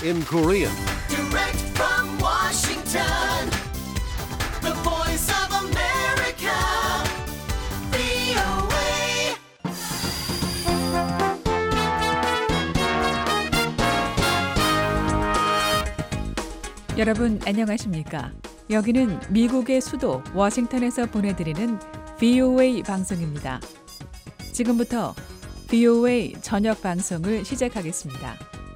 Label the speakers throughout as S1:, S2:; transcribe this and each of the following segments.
S1: in Korean.
S2: Direct from Washington, the voice of America, VOA.
S3: 여러분 안녕하십니까? 여기는 미국의 수도 워싱턴에서 보내드리는 VOA 방송입니다. 지금부터 VOA 저녁 방송을 시작하겠습니다.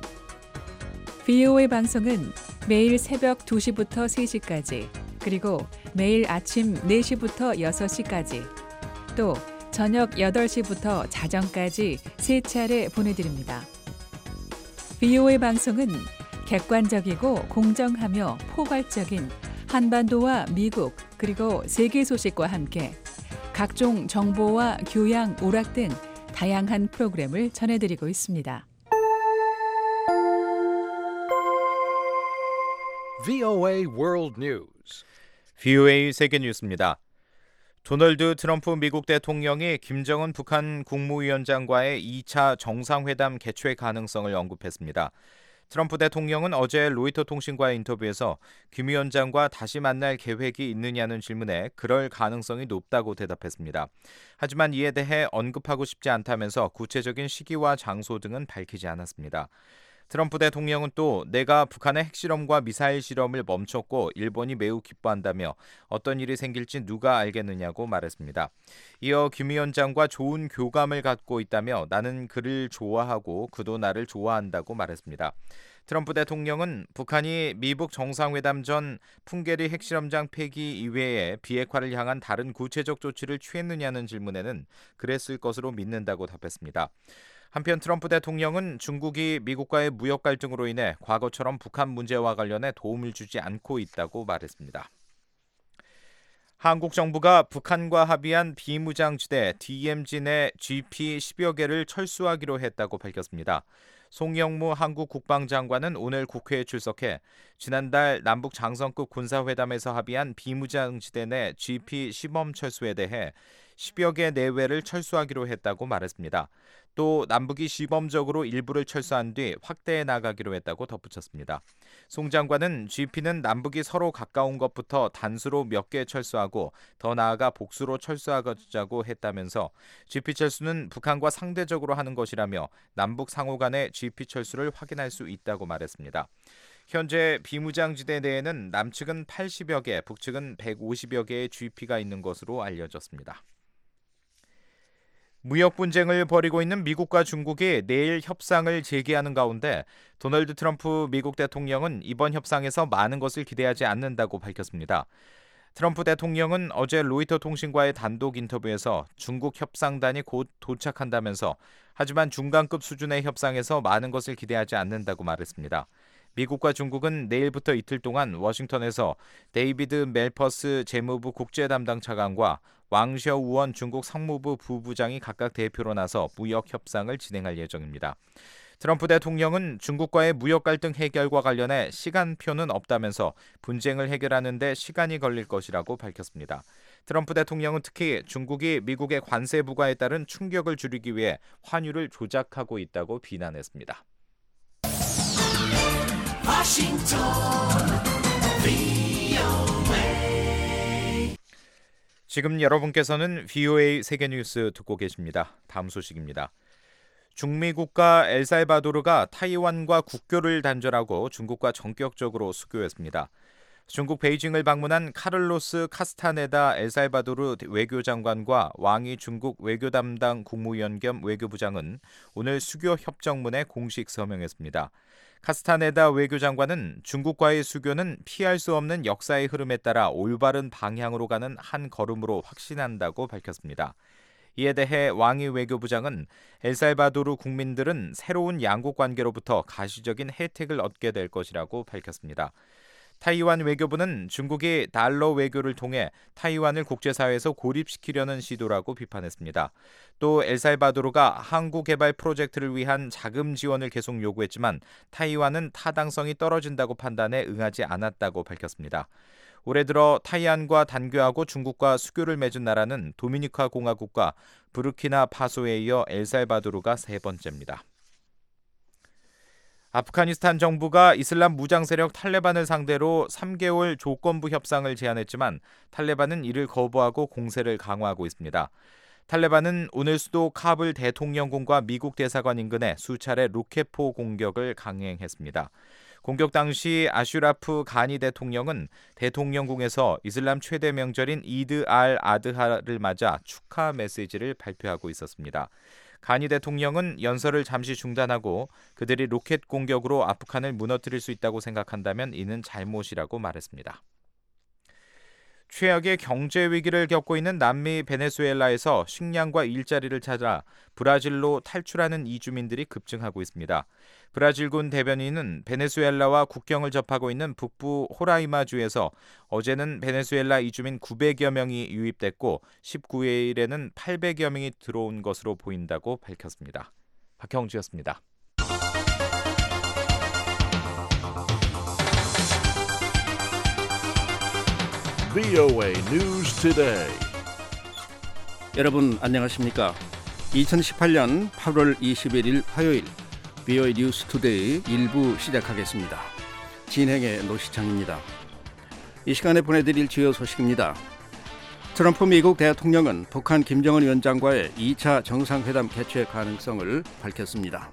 S3: VOA 방송은 매일 새벽 2시부터 3시까지, 그리고 매일 아침 4시부터 6시까지, 또 저녁 8시부터 자정까지 3차례 보내드립니다. VOA 방송은 객관적이고 공정하며 포괄적인 한반도와 미국 그리고 세계 소식과 함께 각종 정보와 교양, 오락 등 다양한 프로그램을 전해드리고 있습니다.
S1: VOA World News.
S4: VOA 세계 뉴스입니다. 도널드 트럼프 미국 대통령이 김정은 북한 국무위원장과의 2차 정상회담 개최 가능성을 언급했습니다. 트럼프 대통령은 어제 로이터 통신과의 인터뷰에서 김 위원장과 다시 만날 계획이 있느냐는 질문에 그럴 가능성이 높다고 대답했습니다. 하지만 이에 대해 언급하고 싶지 않다면서 구체적인 시기와 장소 등은 밝히지 않았습니다. 트럼프 대통령은 또 내가 북한의 핵실험과 미사일 실험을 멈췄고 일본이 매우 기뻐한다며 어떤 일이 생길지 누가 알겠느냐고 말했습니다. 이어 김 위원장과 좋은 교감을 갖고 있다며 나는 그를 좋아하고 그도 나를 좋아한다고 말했습니다. 트럼프 대통령은 북한이 미북 정상회담 전 풍계리 핵실험장 폐기 이외에 비핵화를 향한 다른 구체적 조치를 취했느냐는 질문에는 그랬을 것으로 믿는다고 답했습니다. 한편 트럼프 대통령은 중국이 미국과의 무역 갈등으로 인해 과거처럼 북한 문제와 관련해 도움을 주지 않고 있다고 말했습니다. 한국 정부가 북한과 합의한 비무장지대 DMZ 내 GP 10여 개를 철수하기로 했다고 밝혔습니다. 송영무 한국 국방장관은 오늘 국회에 출석해 지난달 남북 장성급 군사회담에서 합의한 비무장지대 내 GP 시범 철수에 대해 10여 개 내외를 철수하기로 했다고 말했습니다. 또 남북이 시범적으로 일부를 철수한 뒤 확대해 나가기로 했다고 덧붙였습니다. 송 장관은 GP는 남북이 서로 가까운 것부터 단수로 몇 개 철수하고 더 나아가 복수로 철수하자고 했다면서 GP 철수는 북한과 상대적으로 하는 것이라며 남북 상호 간의 GP 철수를 확인할 수 있다고 말했습니다. 현재 비무장지대 내에는 남측은 80여 개, 북측은 150여 개의 GP가 있는 것으로 알려졌습니다. 무역 분쟁을 벌이고 있는 미국과 중국이 내일 협상을 재개하는 가운데 도널드 트럼프 미국 대통령은 이번 협상에서 많은 것을 기대하지 않는다고 밝혔습니다. 트럼프 대통령은 어제 로이터 통신과의 단독 인터뷰에서 중국 협상단이 곧 도착한다면서 하지만 중간급 수준의 협상에서 많은 것을 기대하지 않는다고 말했습니다. 미국과 중국은 내일부터 이틀 동안 워싱턴에서 데이비드 멜퍼스 재무부 국제 담당 차관과 왕셔 우원 중국 상무부 부부장이 각각 대표로 나서 무역 협상을 진행할 예정입니다. 트럼프 대통령은 중국과의 무역 갈등 해결과 관련해 시간표는 없다면서 분쟁을 해결하는 데 시간이 걸릴 것이라고 밝혔습니다. 트럼프 대통령은 특히 중국이 미국의 관세 부과에 따른 충격을 줄이기 위해 환율을 조작하고 있다고 비난했습니다.
S2: Washington, VOA.
S4: 지금 여러분께서는 VOA 세계뉴스 듣고 계십니다. 다음 소식입니다. 중미 국가 엘살바도르가 타이완과 국교를 단절하고 중국과 전격적으로 수교했습니다. 중국 베이징을 방문한 카를로스 카스타네다 엘살바도르 외교장관과 왕이 중국 외교 담당 국무위원 겸 외교부장은 오늘 수교 협정문에 공식 서명했습니다. 카스타네다 외교장관은 중국과의 수교는 피할 수 없는 역사의 흐름에 따라 올바른 방향으로 가는 한 걸음으로 확신한다고 밝혔습니다. 이에 대해 왕이 외교부장은 엘살바도르 국민들은 새로운 양국 관계로부터 가시적인 혜택을 얻게 될 것이라고 밝혔습니다. 타이완 외교부는 중국이 달러 외교를 통해 타이완을 국제사회에서 고립시키려는 시도라고 비판했습니다. 또 엘살바도르가 항구 개발 프로젝트를 위한 자금 지원을 계속 요구했지만 타이완은 타당성이 떨어진다고 판단해 응하지 않았다고 밝혔습니다. 올해 들어 타이완과 단교하고 중국과 수교를 맺은 나라는 도미니카 공화국과 부르키나 파소에 이어 엘살바도르가 세 번째입니다. 아프가니스탄 정부가 이슬람 무장 세력 탈레반을 상대로 3개월 조건부 협상을 제안했지만 탈레반은 이를 거부하고 공세를 강화하고 있습니다. 탈레반은 오늘 수도 카불 대통령궁과 미국 대사관 인근에 수차례 로켓포 공격을 강행했습니다. 공격 당시 아슈라프 가니 대통령은 대통령궁에서 이슬람 최대 명절인 이드 알 아드하를 맞아 축하 메시지를 발표하고 있었습니다. 가니 대통령은 연설을 잠시 중단하고 그들이 로켓 공격으로 아프간을 무너뜨릴 수 있다고 생각한다면 이는 잘못이라고 말했습니다. 최악의 경제 위기를 겪고 있는 남미 베네수엘라에서 식량과 일자리를 찾아 브라질로 탈출하는 이주민들이 급증하고 있습니다. 브라질군 대변인은 베네수엘라와 국경을 접하고 있는 북부 호라이마주에서 어제는 베네수엘라 이주민 900여 명이 유입됐고 19일에는 800여 명이 들어온 것으로 보인다고 밝혔습니다. 박형주였습니다.
S1: VOA News Today.
S5: 여러분 안녕하십니까? 2018년 8월 21일 화요일 VOA 뉴스 투데이 1부 시작하겠습니다. 진행의 노시창입니다. 이 시간에 보내드릴 주요 소식입니다. 트럼프 미국 대통령은 북한 김정은 위원장과의 2차 정상회담 개최 가능성을 밝혔습니다.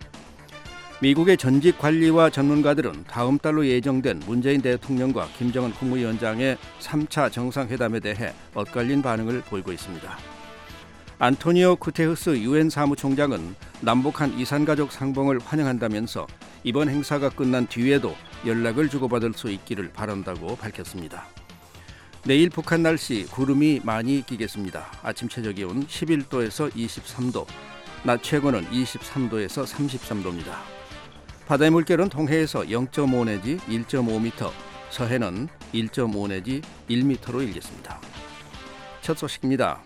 S5: 미국의 전직 관리와 전문가들은 다음 달로 예정된 문재인 대통령과 김정은 국무위원장의 3차 정상회담에 대해 엇갈린 반응을 보이고 있습니다. 안토니오 구테흐스 유엔 사무총장은 남북한 이산가족 상봉을 환영한다면서 이번 행사가 끝난 뒤에도 연락을 주고받을 수 있기를 바란다고 밝혔습니다. 내일 북한 날씨 구름이 많이 끼겠습니다. 아침 최저기온 11도에서 23도, 낮 최고는 23도에서 33도입니다. 바다의 물결은 동해에서 0.5 내지 1.5m, 서해는 1.5 내지 1m로 일겠습니다. 첫 소식입니다.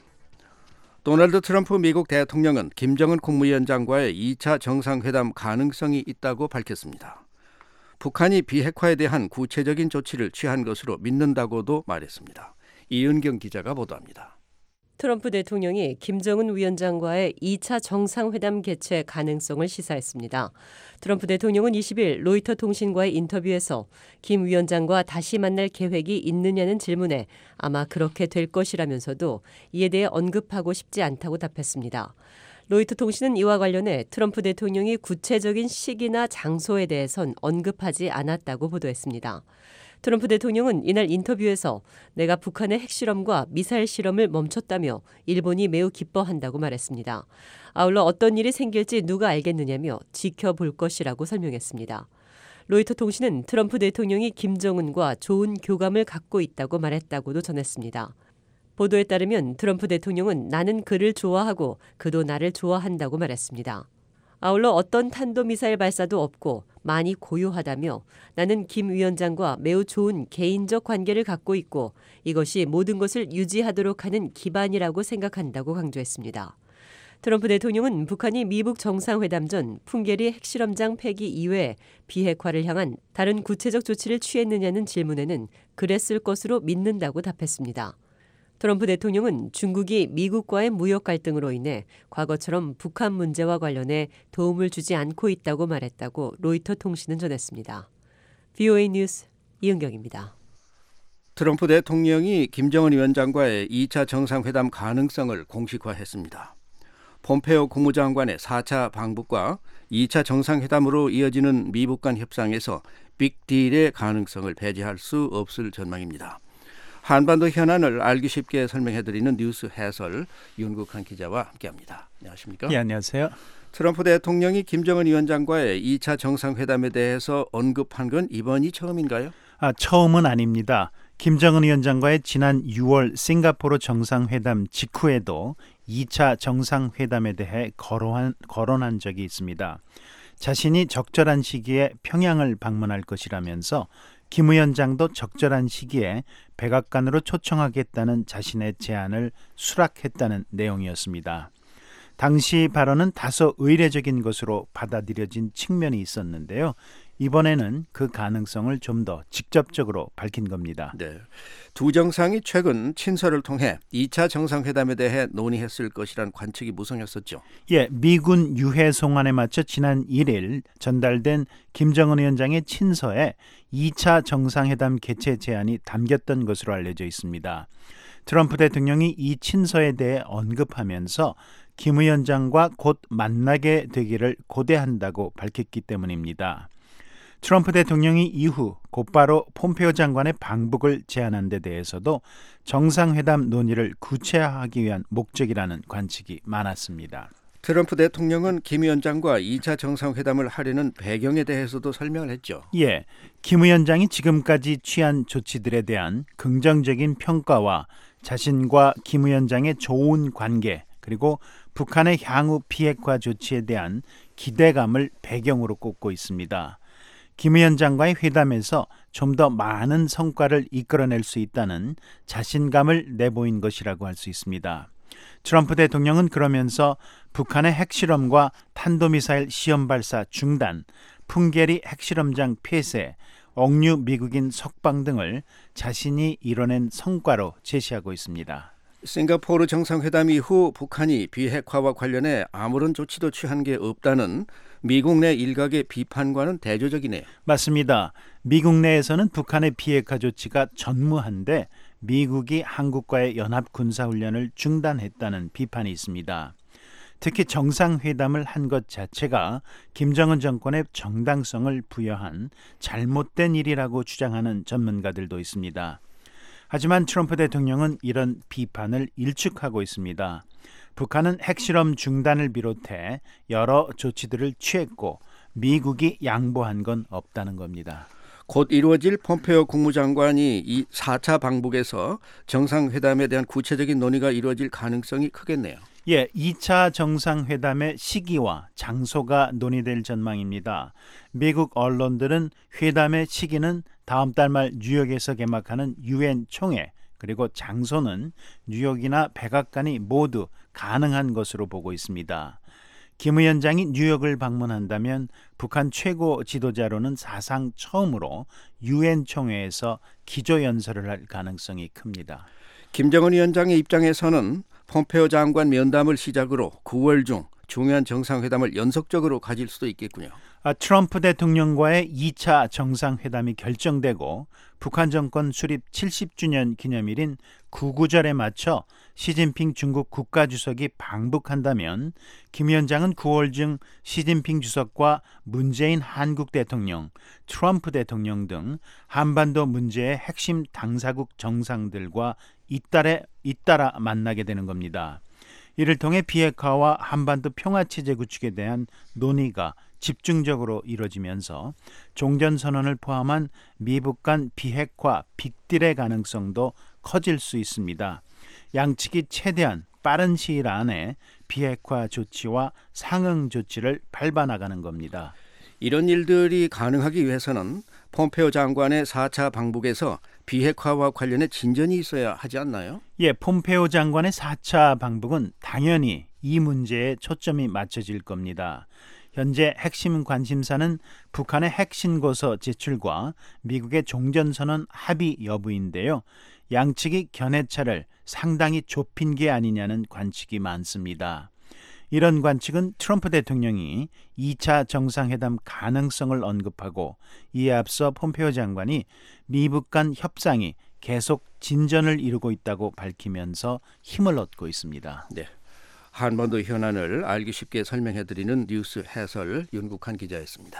S5: 도널드 트럼프 미국 대통령은 김정은 국무위원장과의 2차 정상회담 가능성이 있다고 밝혔습니다. 북한이 비핵화에 대한 구체적인 조치를 취한 것으로 믿는다고도 말했습니다. 이은경 기자가 보도합니다.
S6: 트럼프 대통령이 김정은 위원장과의 2차 정상회담 개최 가능성을 시사했습니다. 트럼프 대통령은 20일 로이터 통신과의 인터뷰에서 김 위원장과 다시 만날 계획이 있느냐는 질문에 아마 그렇게 될 것이라면서도 이에 대해 언급하고 싶지 않다고 답했습니다. 로이터 통신은 이와 관련해 트럼프 대통령이 구체적인 시기나 장소에 대해선 언급하지 않았다고 보도했습니다. 트럼프 대통령은 이날 인터뷰에서 내가 북한의 핵실험과 미사일 실험을 멈췄다며 일본이 매우 기뻐한다고 말했습니다. 아울러 어떤 일이 생길지 누가 알겠느냐며 지켜볼 것이라고 설명했습니다. 로이터 통신은 트럼프 대통령이 김정은과 좋은 교감을 갖고 있다고 말했다고도 전했습니다. 보도에 따르면 트럼프 대통령은 나는 그를 좋아하고 그도 나를 좋아한다고 말했습니다. 아울러 어떤 탄도미사일 발사도 없고 많이 고요하다며 나는 김 위원장과 매우 좋은 개인적 관계를 갖고 있고 이것이 모든 것을 유지하도록 하는 기반이라고 생각한다고 강조했습니다. 트럼프 대통령은 북한이 미북 정상회담 전 풍계리 핵실험장 폐기 이외에 비핵화를 향한 다른 구체적 조치를 취했느냐는 질문에는 그랬을 것으로 믿는다고 답했습니다. 트럼프 대통령은 중국이 미국과의 무역 갈등으로 인해 과거처럼 북한 문제와 관련해 도움을 주지 않고 있다고 말했다고 로이터 통신은 전했습니다. VOA 뉴스 이은경입니다.
S5: 트럼프 대통령이 김정은 위원장과의 2차 정상회담 가능성을 공식화했습니다. 폼페오 국무장관의 4차 방북과 2차 정상회담으로 이어지는 미북 간 협상에서 빅딜의 가능성을 배제할 수 없을 전망입니다. 한반도 현안을 알기 쉽게 설명해드리는 뉴스 해설 윤국한 기자와 함께합니다. 안녕하십니까?
S7: 네, 안녕하세요.
S5: 트럼프 대통령이 김정은 위원장과의 2차 정상회담에 대해서 언급한 건 이번이 처음인가요?
S7: 처음은 아닙니다. 김정은 위원장과의 지난 6월 싱가포르 정상회담 직후에도 2차 정상회담에 대해 거론한 적이 있습니다. 자신이 적절한 시기에 평양을 방문할 것이라면서 김 위원장도 적절한 시기에 백악관으로 초청하겠다는 자신의 제안을 수락했다는 내용이었습니다. 당시 발언은 다소 의례적인 것으로 받아들여진 측면이 있었는데요. 이번에는 그 가능성을 좀 더 직접적으로 밝힌 겁니다.
S5: 네. 두 정상이 최근 친서를 통해 2차 정상회담에 대해 논의했을 것이란 관측이 무성했었죠.
S7: 예, 미군 유해 송환에 맞춰 지난 1일 전달된 김정은 위원장의 친서에 2차 정상회담 개최 제안이 담겼던 것으로 알려져 있습니다. 트럼프 대통령이 이 친서에 대해 언급하면서 김 위원장과 곧 만나게 되기를 고대한다고 밝혔기 때문입니다. 트럼프 대통령이 이후 곧바로 폼페오 장관의 방북을 제안한 데 대해서도 정상회담 논의를 구체화하기 위한 목적이라는 관측이 많았습니다.
S5: 트럼프 대통령은 김 위원장과 2차 정상회담을 하려는 배경에 대해서도 설명을 했죠.
S7: 예, 김 위원장이 지금까지 취한 조치들에 대한 긍정적인 평가와 자신과 김 위원장의 좋은 관계 그리고 북한의 향후 비핵화 조치에 대한 기대감을 배경으로 꼽고 있습니다. 김 위원장과의 회담에서 좀 더 많은 성과를 이끌어낼 수 있다는 자신감을 내보인 것이라고 할 수 있습니다. 트럼프 대통령은 그러면서 북한의 핵실험과 탄도미사일 시험 발사 중단, 풍계리 핵실험장 폐쇄, 억류 미국인 석방 등을 자신이 이뤄낸 성과로 제시하고 있습니다.
S5: 싱가포르 정상회담 이후 북한이 비핵화와 관련해 아무런 조치도 취한 게 없다는 미국 내 일각의 비판과는 대조적이네요.
S7: 맞습니다. 미국 내에서는 북한의 비핵화 조치가 전무한데 미국이 한국과의 연합 군사훈련을 중단했다는 비판이 있습니다. 특히 정상회담을 한 것 자체가 김정은 정권의 정당성을 부여한 잘못된 일이라고 주장하는 전문가들도 있습니다. 하지만 트럼프 대통령은 이런 비판을 일축하고 있습니다. 북한은 핵실험 중단을 비롯해 여러 조치들을 취했고 미국이 양보한 건 없다는 겁니다.
S5: 곧 이루어질 폼페오 국무장관이 이 4차 방북에서 정상회담에 대한 구체적인 논의가 이루어질 가능성이 크겠네요.
S7: 예, 2차 정상회담의 시기와 장소가 논의될 전망입니다. 미국 언론들은 회담의 시기는 다음 달 말 뉴욕에서 개막하는 유엔 총회 그리고 장소는 뉴욕이나 백악관이 모두 가능한 것으로 보고 있습니다. 김 위원장이 뉴욕을 방문한다면 북한 최고 지도자로는 사상 처음으로 유엔 총회에서 기조연설을 할 가능성이 큽니다.
S5: 김정은 위원장의 입장에서는 폼페오 장관 면담을 시작으로 9월 중 중요한 정상회담을 연속적으로 가질 수도 있겠군요.
S7: 트럼프 대통령과의 2차 정상회담이 결정되고 북한 정권 수립 70주년 기념일인 구구절에 맞춰 시진핑 중국 국가주석이 방북한다면 김 위원장은 9월 중 시진핑 주석과 문재인 한국 대통령, 트럼프 대통령 등 한반도 문제의 핵심 당사국 정상들과 잇따라 만나게 되는 겁니다. 이를 통해 비핵화와 한반도 평화체제 구축에 대한 논의가 집중적으로 이뤄지면서 종전선언을 포함한 미북 간 비핵화 빅딜의 가능성도 커질 수 있습니다. 양측이 최대한 빠른 시일 안에 비핵화 조치와 상응 조치를 밟아나가는 겁니다.
S5: 이런 일들이 가능하기 위해서는 폼페오 장관의 4차 방북에서 비핵화와 관련해 진전이 있어야 하지 않나요?
S7: 예, 폼페오 장관의 4차 방북은 당연히 이 문제에 초점이 맞춰질 겁니다. 현재 핵심 관심사는 북한의 핵신고서 제출과 미국의 종전선언 합의 여부인데요. 양측이 견해차를 상당히 좁힌 게 아니냐는 관측이 많습니다. 이런 관측은 트럼프 대통령이 2차 정상회담 가능성을 언급하고 이에 앞서 폼페오 장관이 미북 간 협상이 계속 진전을 이루고 있다고 밝히면서 힘을 얻고 있습니다.
S5: 네, 한반도 현안을 알기 쉽게 설명해드리는 뉴스 해설 윤국한 기자였습니다.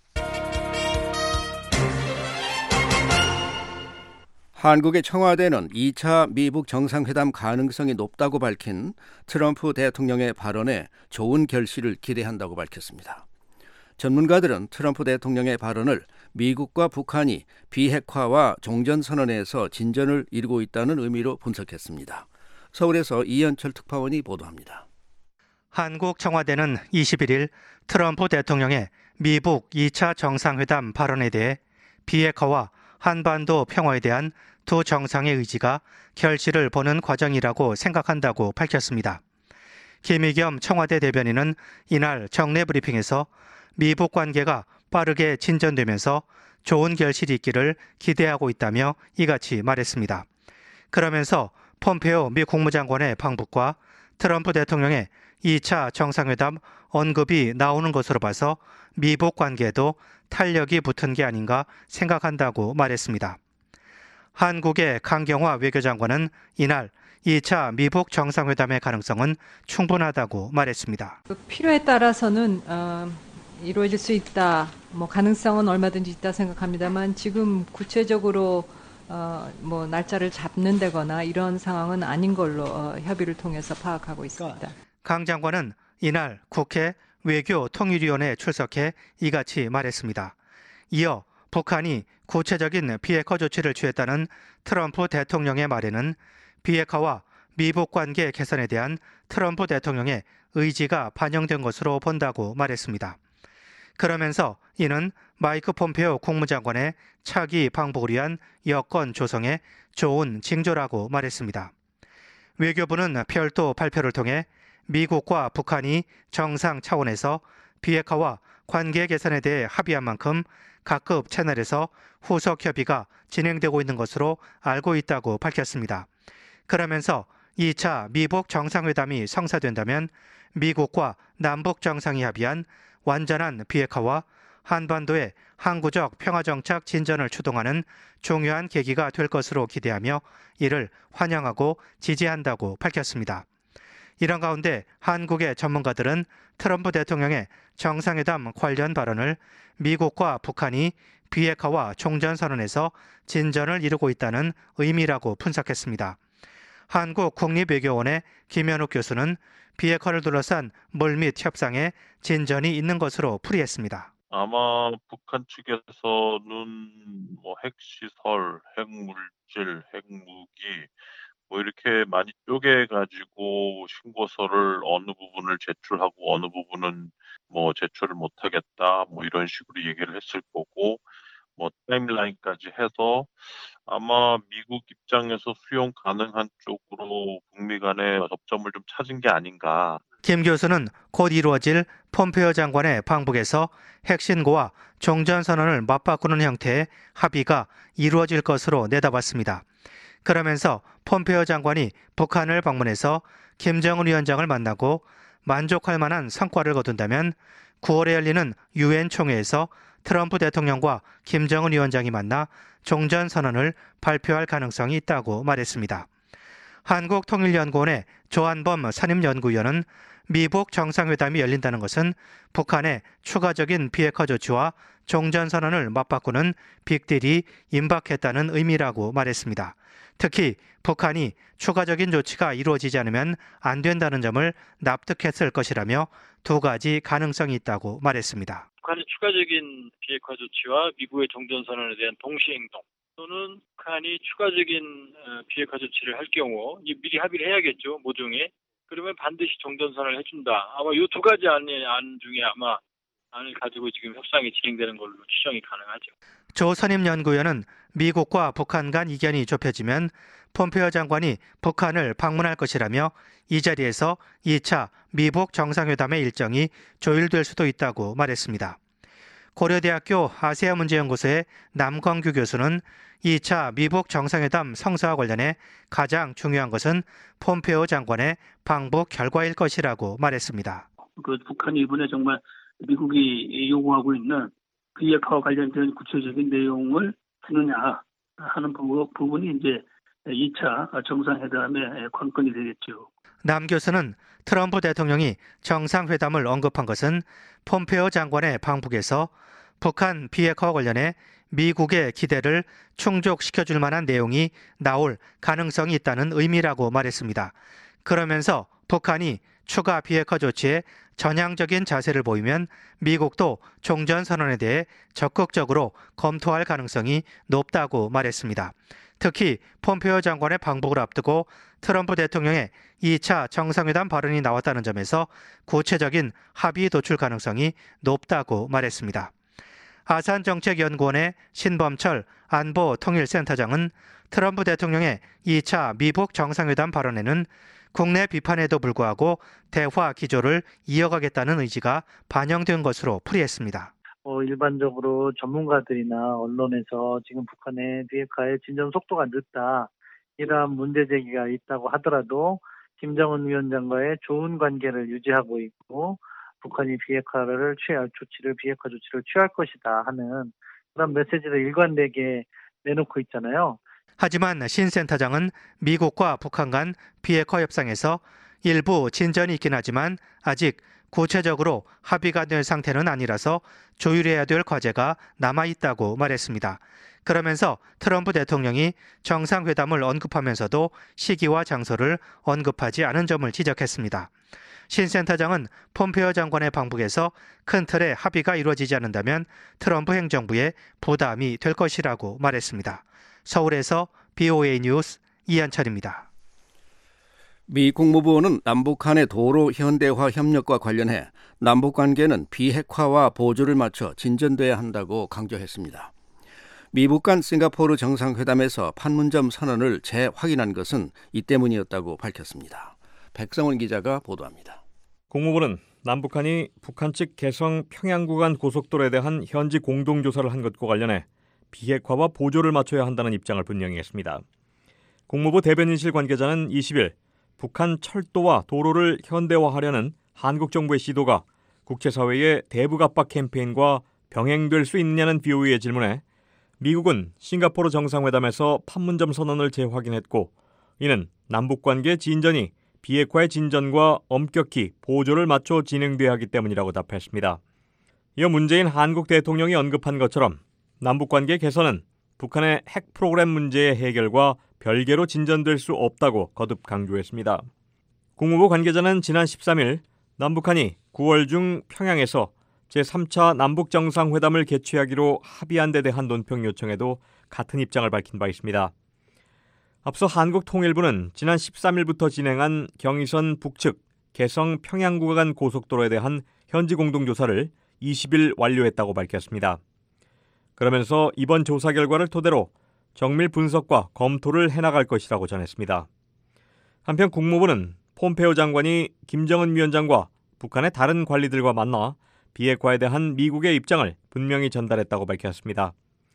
S5: 한국의 청와대는 2차 미북 정상회담 가능성이 높다고 밝힌 트럼프 대통령의 발언에 좋은 결실을 기대한다고 밝혔습니다. 전문가들은 트럼프 대통령의 발언을 미국과 북한이 비핵화와 종전선언에서 진전을 이루고 있다는 의미로 분석했습니다. 서울에서 이현철 특파원이 보도합니다.
S8: 한국 청와대는 21일 트럼프 대통령의 미북 2차 정상회담 발언에 대해 비핵화와 한반도 평화에 대한 두 정상의 의지가 결실을 보는 과정이라고 생각한다고 밝혔습니다. 김의겸 청와대 대변인은 이날 정례 브리핑에서 미북 관계가 빠르게 진전되면서 좋은 결실이 있기를 기대하고 있다며 이같이 말했습니다. 그러면서 폼페오 미 국무장관의 방북과 트럼프 대통령의 2차 정상회담 언급이 나오는 것으로 봐서 미북 관계에도 탄력이 붙은 게 아닌가 생각한다고 말했습니다. 한국의 강경화 외교장관은 이날 2차 미북 정상회담의 가능성은 충분하다고 말했습니다.
S9: 필요에 따라서는 이루어질 수 있다. 가능성은 얼마든지 있다 생각합니다만 지금 구체적으로 날짜를 잡는다거나 이런 상황은 아닌 걸로 협의를 통해서 파악하고 있습니다.
S8: 강 장관은 이날 국회 외교통일위원회에 출석해 이같이 말했습니다. 이어 북한이 구체적인 비핵화 조치를 취했다는 트럼프 대통령의 말에는 비핵화와 미북 관계 개선에 대한 트럼프 대통령의 의지가 반영된 것으로 본다고 말했습니다. 그러면서 이는 마이크 폼페오 국무장관의 차기 방북을 위한 여건 조성에 좋은 징조라고 말했습니다. 외교부는 별도 발표를 통해 미국과 북한이 정상 차원에서 비핵화와 관계 개선에 대해 합의한 만큼 각급 채널에서 후속 협의가 진행되고 있는 것으로 알고 있다고 밝혔습니다. 그러면서 2차 미북 정상회담이 성사된다면 미국과 남북 정상이 합의한 완전한 비핵화와 한반도의 항구적 평화정착 진전을 추동하는 중요한 계기가 될 것으로 기대하며 이를 환영하고 지지한다고 밝혔습니다. 이런 가운데 한국의 전문가들은 트럼프 대통령의 정상회담 관련 발언을 미국과 북한이 비핵화와 종전선언에서 진전을 이루고 있다는 의미라고 분석했습니다. 한국국립외교원의 김현욱 교수는 비핵화를 둘러싼 물밑 협상에 진전이 있는 것으로 풀이했습니다.
S10: 아마 북한 측에서는 핵시설, 핵물질, 핵무기 이렇게 많이 쪼개가지고 신고서를 어느 부분을 제출하고 어느 부분은 제출을 못하겠다 이런 식으로 얘기를 했을 거고 타임라인까지 해서 아마 미국 입장에서 수용 가능한 쪽으로 북미 간의 접점을 좀 찾은 게 아닌가.
S8: 김 교수는 곧 이루어질 폼페오 장관의 방북에서 핵신고와 종전선언을 맞바꾸는 형태의 합의가 이루어질 것으로 내다봤습니다. 그러면서 폼페오 장관이 북한을 방문해서 김정은 위원장을 만나고 만족할 만한 성과를 거둔다면 9월에 열리는 유엔 총회에서 트럼프 대통령과 김정은 위원장이 만나 종전선언을 발표할 가능성이 있다고 말했습니다. 한국통일연구원의 조한범 선임연구위원은 미북 정상회담이 열린다는 것은 북한의 추가적인 비핵화 조치와 종전선언을 맞바꾸는 빅딜이 임박했다는 의미라고 말했습니다. 특히 북한이 추가적인 조치가 이루어지지 않으면 안 된다는 점을 납득했을 것이라며 두 가지 가능성이 있다고 말했습니다.
S11: 북한의 추가적인 비핵화 조치와 미국의 종전선언에 대한 동시행동 또는 북한이 추가적인 비핵화 조치를 할 경우 미리 합의를 해야겠죠. 모종에. 그러면 반드시 종전선언을 해준다. 아마 이 두 가지 안 중에 아마 안을 가지고 지금 협상이 진행되는 걸로 추정이 가능하죠.
S8: 조 선임연구위원은 미국과 북한 간 이견이 좁혀지면 폼페오 장관이 북한을 방문할 것이라며 이 자리에서 2차 미북 정상회담의 일정이 조율될 수도 있다고 말했습니다. 고려대학교 아세아문제연구소의 남광규 교수는 2차 미북 정상회담 성사와 관련해 가장 중요한 것은 폼페오 장관의 방북 결과일 것이라고 말했습니다.
S12: 북한이 이번에 정말 미국이 요구하고 있는 비핵화와 관련된 구체적인 내용을 하느냐 하는 부분이 이제 2차 정상회담의 관건이 되겠죠.
S8: 남 교수는 트럼프 대통령이 정상회담을 언급한 것은 폼페오 장관의 방북에서 북한 비핵화와 관련해 미국의 기대를 충족시켜줄 만한 내용이 나올 가능성이 있다는 의미라고 말했습니다. 그러면서 북한이 추가 비핵화 조치에 전향적인 자세를 보이면 미국도 종전선언에 대해 적극적으로 검토할 가능성이 높다고 말했습니다. 특히 폼페오 장관의 방북을 앞두고 트럼프 대통령의 2차 정상회담 발언이 나왔다는 점에서 구체적인 합의 도출 가능성이 높다고 말했습니다. 아산정책연구원의 신범철 안보통일센터장은 트럼프 대통령의 2차 미북 정상회담 발언에는 국내 비판에도 불구하고 대화 기조를 이어가겠다는 의지가 반영된 것으로 풀이했습니다.
S13: 일반적으로 전문가들이나 언론에서 지금 북한의 비핵화의 진전 속도가 늦다, 이러한 문제 제기가 있다고 하더라도 김정은 위원장과의 좋은 관계를 유지하고 있고 북한이 비핵화 조치를 취할 것이다 하는 그런 메시지를 일관되게 내놓고 있잖아요.
S8: 하지만 신 센터장은 미국과 북한 간 비핵화 협상에서 일부 진전이 있긴 하지만 아직 구체적으로 합의가 된 상태는 아니라서 조율해야 될 과제가 남아있다고 말했습니다. 그러면서 트럼프 대통령이 정상회담을 언급하면서도 시기와 장소를 언급하지 않은 점을 지적했습니다. 신 센터장은 폼페이오 장관의 방북에서 큰 틀의 합의가 이루어지지 않는다면 트럼프 행정부에 부담이 될 것이라고 말했습니다. 서울에서 BOA 뉴스 이한철입니다.
S5: 미 국무부는 남북한의 도로 현대화 협력과 관련해 남북관계는 비핵화와 보조를 맞춰 진전돼야 한다고 강조했습니다. 미북 간 싱가포르 정상회담에서 판문점 선언을 재확인한 것은 이 때문이었다고 밝혔습니다. 백성원 기자가 보도합니다.
S14: 국무부는 남북한이 북한 측 개성 평양 구간 고속도로에 대한 현지 공동조사를 한 것과 관련해 비핵화와 보조를 맞춰야 한다는 입장을 분명히 했습니다. 국무부 대변인실 관계자는 20일 북한 철도와 도로를 현대화하려는 한국 정부의 시도가 국제사회의 대북 압박 캠페인과 병행될 수 있느냐는 BOA의 질문에 미국은 싱가포르 정상회담에서 판문점 선언을 재확인했고 이는 남북관계 진전이 비핵화의 진전과 엄격히 보조를 맞춰 진행돼야 하기 때문이라고 답했습니다. 이어 문재인 한국 대통령이 언급한 것처럼 남북관계 개선은 북한의 핵 프로그램 문제의 해결과 별개로 진전될 수 없다고 거듭 강조했습니다. 국무부 관계자는 지난 13일 남북한이 9월 중 평양에서 제3차 남북정상회담을 개최하기로 합의한 데 대한 논평 요청에도 같은 입장을 밝힌 바 있습니다. 앞서 한국통일부는 지난 13일부터 진행한 경의선 북측 개성 평양 구간 고속도로에 대한 현지 공동조사를 20일 완료했다고 밝혔습니다. 그러면서 이번 조사 결과를 토대로 정밀 분석과 검토를 해나갈 것이라고 전했습니다. 한편 국무부는 폼페이오 장관이 김정은 위원장과 북한의 다른 관리들과 만나 비핵화에 대한 미국의 입장을 분명히 전달했다고 밝혔습니다.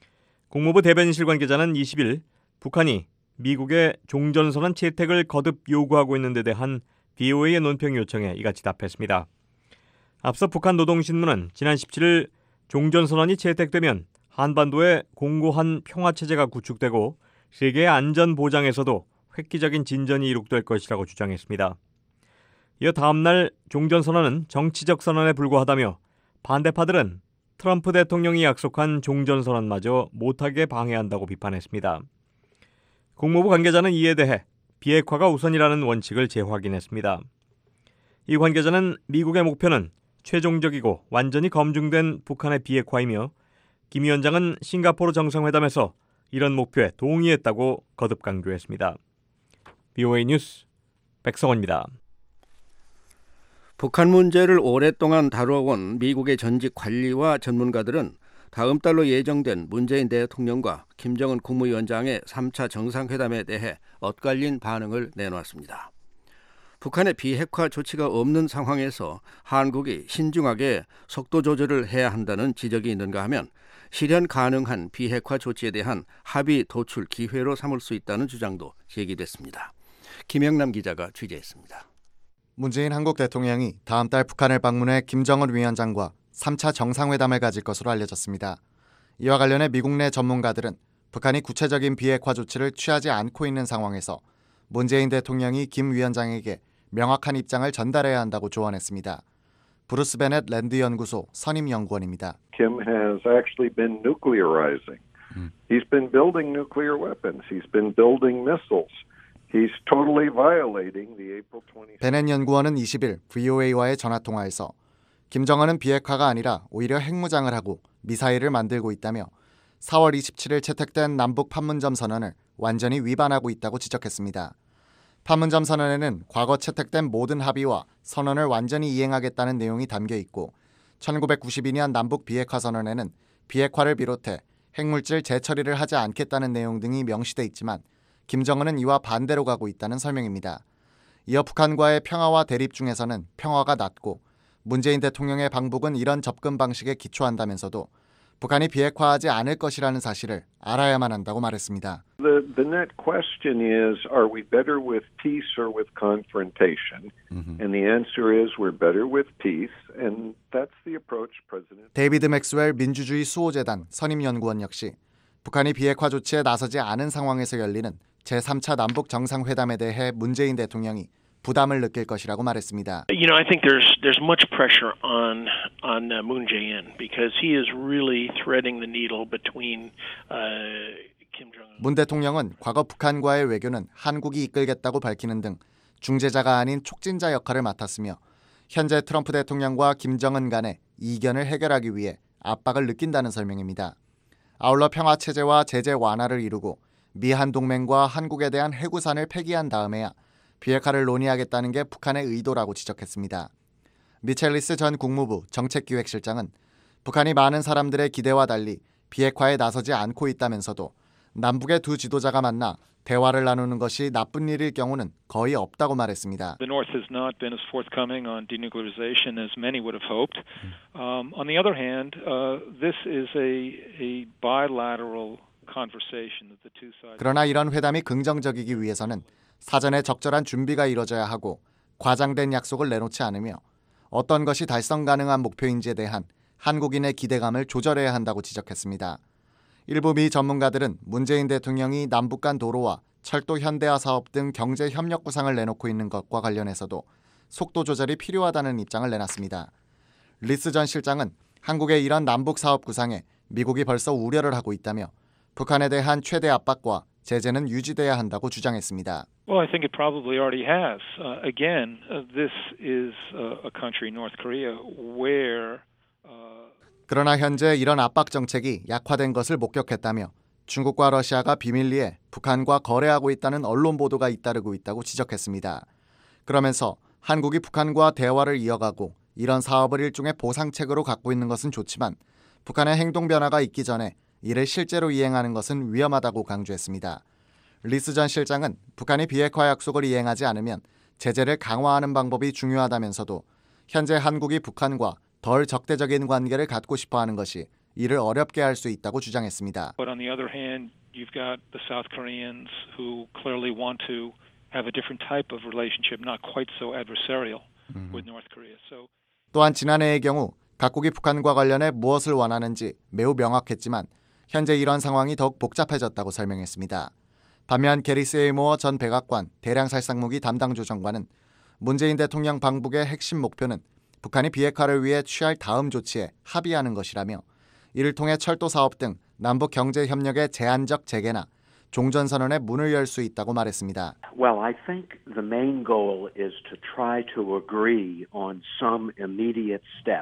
S14: 국무부 대변인실 관계자는 20일 북한이 미국의 종전선언 채택을 거듭 요구하고 있는 데 대한 BOA의 논평 요청에 이같이 답했습니다. 앞서 북한 노동신문은 지난 17일 종전선언이 채택되면 한반도에 공고한 평화체제가 구축되고 세계의 안전 보장에서도 획기적인 진전이 이룩될 것이라고 주장했습니다. 이어 다음 날 종전선언은 정치적 선언에 불과하다며 반대파들은 트럼프 대통령이 약속한 종전선언마저 못하게 방해한다고 비판했습니다. 국무부 관계자는 이에 대해 비핵화가 우선이라는 원칙을 재확인했습니다. 이 관계자는 미국의 목표는 최종적이고 완전히 검증된 북한의 비핵화이며 김 위원장은 싱가포르 정상회담에서 이런 목표에 동의했다고 거듭 강조했습니다. BOA 뉴스 백성원입니다.
S5: 북한 문제를 오랫동안 다뤄온 미국의 전직 관리와 전문가들은 다음 달로 예정된 문재인 대통령과 김정은 국무위원장의 3차 정상회담에 대해 엇갈린 반응을 내놓았습니다. 북한의 비핵화 조치가 없는 상황에서 한국이 신중하게 속도 조절을 해야 한다는 지적이 있는가 하면 실현 가능한 비핵화 조치에 대한 합의 도출 기회로 삼을 수 있다는 주장도 제기됐습니다. 김영남 기자가 취재했습니다.
S15: 문재인 한국 대통령이 다음 달 북한을 방문해 김정은 위원장과 3차 정상회담을 가질 것으로 알려졌습니다. 이와 관련해 미국 내 전문가들은 북한이 구체적인 비핵화 조치를 취하지 않고 있는 상황에서 문재인 대통령이 김 위원장에게 명확한 입장을 전달해야 한다고 조언했습니다. 브루스 베넷 랜드 연구소 선임 연구원입니다.
S16: Kim has actually been nuclearizing. He's been building nuclear weapons. He's been building missiles. He's totally violating the April 20.
S15: 베넷 연구원은 20일 VOA와의 전화 통화에서 김정은은 비핵화가 아니라 오히려 핵무장을 하고 미사일을 만들고 있다며 4월 27일 채택된 남북 판문점 선언을 완전히 위반하고 있다고 지적했습니다. 판문점 선언에는 과거 채택된 모든 합의와 선언을 완전히 이행하겠다는 내용이 담겨 있고 1992년 남북 비핵화 선언에는 비핵화를 비롯해 핵물질 재처리를 하지 않겠다는 내용 등이 명시돼 있지만 김정은은 이와 반대로 가고 있다는 설명입니다. 이어 북한과의 평화와 대립 중에서는 평화가 낮고 문재인 대통령의 방북은 이런 접근 방식에 기초한다면서도 북한이 비핵화하지 않을 것이라는 사실을 알아야만 한다고 말했습니다.
S16: The net question is, are we better with peace or with confrontation? And the answer is we're better with peace, and that's the approach President.
S15: 데이비드 맥스웰 민주주의 수호재단 선임연구원 역시 북한이 비핵화 조치에 나서지 않은 상황에서 열리는 제3차 남북 정상회담에 대해 문재인 대통령이 부담을 느낄 것이라고 말했습니다.
S17: I think there's much pressure on Moon Jae-in because he is really threading the needle between Kim Jong-un.
S15: 문 대통령은 과거 북한과의 외교는 한국이 이끌겠다고 밝히는 등 중재자가 아닌 촉진자 역할을 맡았으며 현재 트럼프 대통령과 김정은 간의 이견을 해결하기 위해 압박을 느낀다는 설명입니다. 아울러 평화체제와 제재 완화를 이루고 미한 동맹과 한국에 대한 해구산을 폐기한 다음에야 비핵화를 논의하겠다는 게 북한의 의도라고 지적했습니다. 미첼리스 전 국무부 정책기획실장은 북한이 많은 사람들의 기대와 달리 비핵화에 나서지 않고 있다면서도 남북의 두 지도자가 만나 대화를 나누는 것이 나쁜 일일 경우는 거의 없다고 말했습니다.
S18: The North has not been as forthcoming on denuclearization as many would have hoped. On the other hand, this is a bilateral conversation that the two sides.
S15: 그러나 이런 회담이 긍정적이기 위해서는 사전에 적절한 준비가 이뤄져야 하고 과장된 약속을 내놓지 않으며 어떤 것이 달성 가능한 목표인지에 대한 한국인의 기대감을 조절해야 한다고 지적했습니다. 일부 미 전문가들은 문재인 대통령이 남북 간 도로와 철도 현대화 사업 등 경제 협력 구상을 내놓고 있는 것과 관련해서도 속도 조절이 필요하다는 입장을 내놨습니다. 리스 전 실장은 한국의 이런 남북 사업 구상에 미국이 벌써 우려를 하고 있다며 북한에 대한 최대 압박과 제재는 유지돼야 한다고 주장했습니다.
S18: Well, I think it probably already has. Again, this is a country, North Korea, where
S15: 그러나 현재 이런 압박 정책이 약화된 것을 목격했다며 중국과 러시아가 비밀리에 북한과 거래하고 있다는 언론 보도가 잇따르고 있다고 지적했습니다. 그러면서 한국이 북한과 대화를 이어가고 이런 사업을 일종의 보상책으로 갖고 있는 것은 좋지만 북한의 행동 변화가 있기 전에 이를 실제로 이행하는 것은 위험하다고 강조했습니다. 리스 전 실장은 북한이 비핵화 약속을 이행하지 않으면 제재를 강화하는 방법이 중요하다면서도 현재 한국이 북한과 덜 적대적인 관계를 갖고 싶어하는 것이 이를 어렵게 할 수 있다고 주장했습니다.
S18: But on the other hand, you've got the South Koreans who clearly want to have a different type of relationship, not quite so adversarial with North Korea. So
S15: 또한 지난해의 경우 각국이 북한과 관련해 무엇을 원하는지 매우 명확했지만 현재 이런 상황이 더욱 복잡해졌다고 설명했습니다. 반면 게리 세이모어 전 백악관 대량살상무기 담당 조정관은 문재인 대통령 방북의 핵심 목표는 북한이 비핵화를 위해 취할 다음 조치에 합의하는 것이라며 이를 통해 철도 사업 등 남북 경제 협력의 제한적 재개나 종전선언의 문을 열 수 있다고 말했습니다.
S19: Well, I think the main goal is to try to agree on some immediate step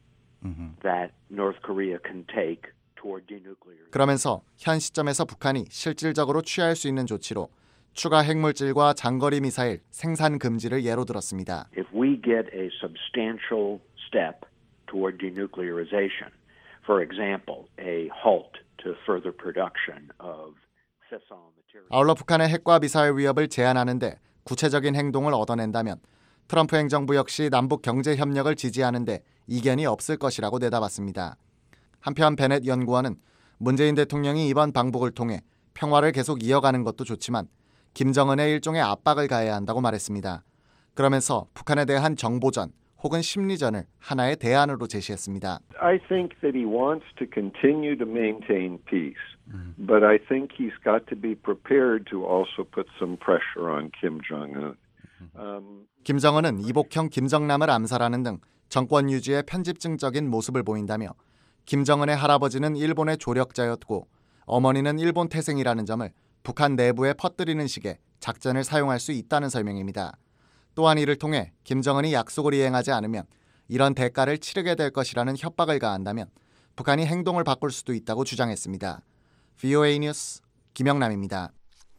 S19: that North Korea can take toward denuclearization.
S15: 그러면서 현 시점에서 북한이 실질적으로 취할 수 있는 조치로 추가 핵물질과 장거리 미사일 생산 금지를 예로 들었습니다.
S19: If we get a substantial step toward denuclearization, for example, a halt to further production of fissile material.
S15: 아울러 북한의 핵과 미사일 위협을 제한하는데 구체적인 행동을 얻어낸다면 트럼프 행정부 역시 남북 경제 협력을 지지하는데 이견이 없을 것이라고 내다봤습니다. 한편 베넷 연구원은 문재인 대통령이 이번 방북을 통해 평화를 계속 이어가는 것도 좋지만 김정은의 일종의 압박을 가해야 한다고 말했습니다. 그러면서 북한에 대한 정보전 혹은 심리전을 하나의 대안으로 제시했습니다.
S16: I think that he wants to continue to maintain peace, but I think he's got to be prepared to also put some pressure on Kim Jong-un.
S15: 김정은은 이복형 김정남을 암살하는 등 정권 유지에 편집증적인 모습을 보인다며 김정은의 할아버지는 일본의 조력자였고 어머니는 일본 태생이라는 점을 북한 내부에 퍼뜨리는 식의 작전을 사용할 수 있다는 설명입니다. 또한 이를 통해 김정은이 약속을 이행하지 않으면 이런 대가를 치르게 될 것이라는 협박을 가한다면 북한이 행동을 바꿀 수도 있다고 주장했습니다. VOA 뉴스 김영남입니다.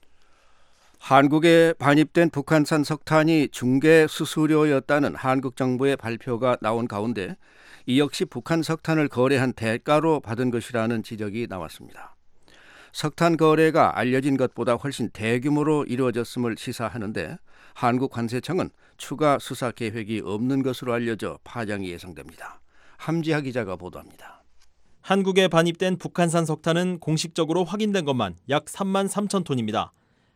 S5: 한국에 반입된 북한산 석탄이 중개 수수료였다는 한국 정부의 발표가 나온 가운데 이 역시 북한 석탄을 거래한 대가로 받은 것이라는 지적이 나왔습니다. 석탄 거래가 알려진 것보다 훨씬 대규모로 이루어졌음을 시사하는데 한국관세청은 추가 수사 계획이 없는 것으로 알려져 파장이 예상됩니다. 함지하 기자가 보도합니다.
S20: 한국에 반입된 북한산 석탄은 공식적으로 확인된 것만 약 3만 3천 톤입니다.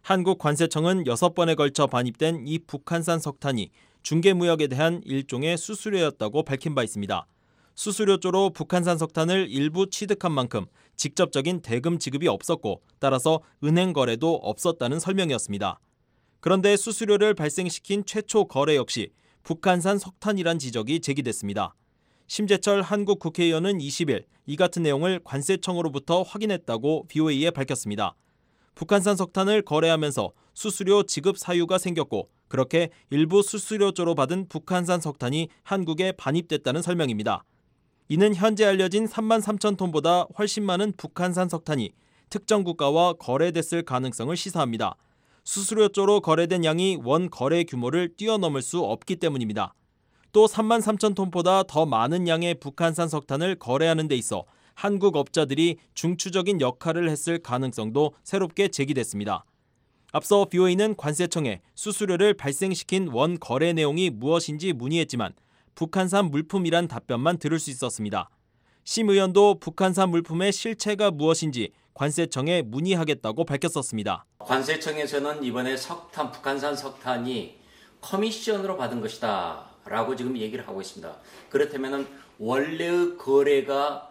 S20: 한국관세청은 6번에 걸쳐 반입된 이 북한산 석탄이 중개무역에 대한 일종의 수수료였다고 밝힌 바 있습니다. 수수료조로 북한산 석탄을 일부 취득한 만큼 직접적인 대금 지급이 없었고 따라서 은행 거래도 없었다는 설명이었습니다. 그런데 수수료를 발생시킨 최초 거래 역시 북한산 석탄이란 지적이 제기됐습니다. 심재철 한국 국회의원은 20일 이 같은 내용을 관세청으로부터 확인했다고 VOA에 밝혔습니다. 북한산 석탄을 거래하면서 수수료 지급 사유가 생겼고 그렇게 일부 수수료조로 받은 북한산 석탄이 한국에 반입됐다는 설명입니다. 이는 현재 알려진 3만 3천 톤보다 훨씬 많은 북한산 석탄이 특정 국가와 거래됐을 가능성을 시사합니다. 수수료조로 거래된 양이 원 거래 규모를 뛰어넘을 수 없기 때문입니다. 또 3만 3천 톤보다 더 많은 양의 북한산 석탄을 거래하는 데 있어 한국 업자들이 중추적인 역할을 했을 가능성도 새롭게 제기됐습니다. 앞서 VOA는 관세청에 수수료를 발생시킨 원 거래 내용이 무엇인지 문의했지만 북한산 물품이란 답변만 들을 수 있었습니다. 심 의원도 북한산 물품의 실체가 무엇인지 관세청에 문의하겠다고 밝혔었습니다.
S21: 관세청에서는 이번에 북한산 석탄이 커미션으로 받은 것이다 라고 지금 얘기를 하고 있습니다. 그렇다면 원래의 거래가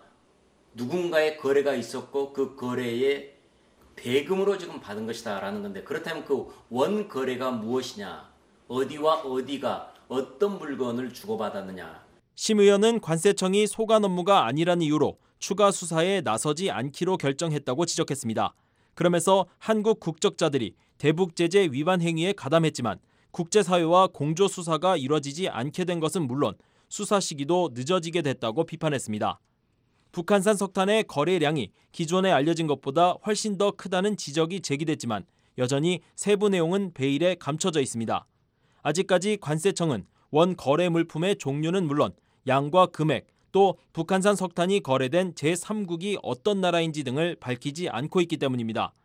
S21: 누군가의 거래가 있었고 그 거래에 대금으로 지금 받은 것이다 라는 건데 그렇다면 그 원 거래가 무엇이냐, 어디와 어디가 어떤 물건을 주고받았느냐.
S20: 심 의원은 관세청이 소관 업무가 아니라는 이유로 추가 수사에 나서지 않기로 결정했다고 지적했습니다. 그러면서 한국 국적자들이 대북 제재 위반 행위에 가담했지만 국제사회와 공조 수사가 이뤄지지 않게 된 것은 물론 수사 시기도 늦어지게 됐다고 비판했습니다. 북한산 석탄의 거래량이 기존에 알려진 것보다 훨씬 더 크다는 지적이 제기됐지만 여전히 세부 내용은 베일에 감춰져 있습니다. 아직까지 관세청은 원 거래 물품의 종류는 물론 양과 금액, 또 북한산 석탄이 거래된 제3국이 어떤 나라인지 등을 밝히지 않고 있기 때문입니다.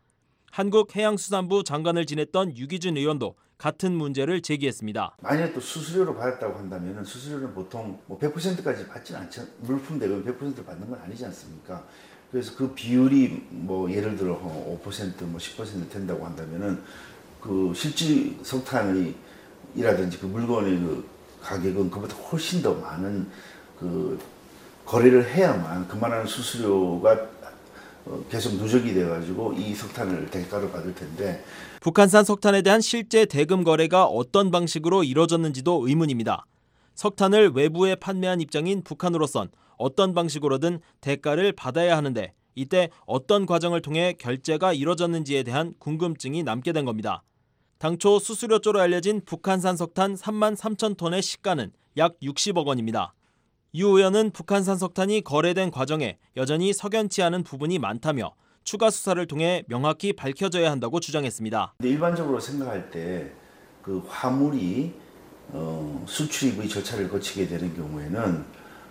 S20: 한국해양수산부 장관을 지냈던 유기준 의원도 같은 문제를 제기했습니다.
S22: 만약 또 수수료로 받았다고 한다면 수수료는 보통 100%까지 받지는 않죠. 물품 대금 100%를 받는 건 아니지 않습니까? 그래서 그 비율이 예를 들어 5% 10% 된다고 한다면은 그 실질 석탄이라든지 그 물건의 그 가격은 그보다 훨씬 더 많은 그 거래를 해야만 그만한 수수료가 계속 누적이 돼가지고 이 석탄을 대가로 받을 텐데
S20: 북한산 석탄에 대한 실제 대금 거래가 어떤 방식으로 이뤄졌는지도 의문입니다. 석탄을 외부에 판매한 입장인 북한으로선 어떤 방식으로든 대가를 받아야 하는데 이때 어떤 과정을 통해 결제가 이뤄졌는지에 대한 궁금증이 남게 된 겁니다. 당초 수수료조로 알려진 북한산 석탄 3만 3천 톤의 시가는 약 60억 원입니다. 유 의원은 북한산 석탄이 거래된 과정에 여전히 석연치 않은 부분이 많다며 추가 수사를 통해 명확히 밝혀져야 한다고 주장했습니다.
S22: 일반적으로 생각할 때 그 화물이 수출입의 절차를 거치게 되는 경우에는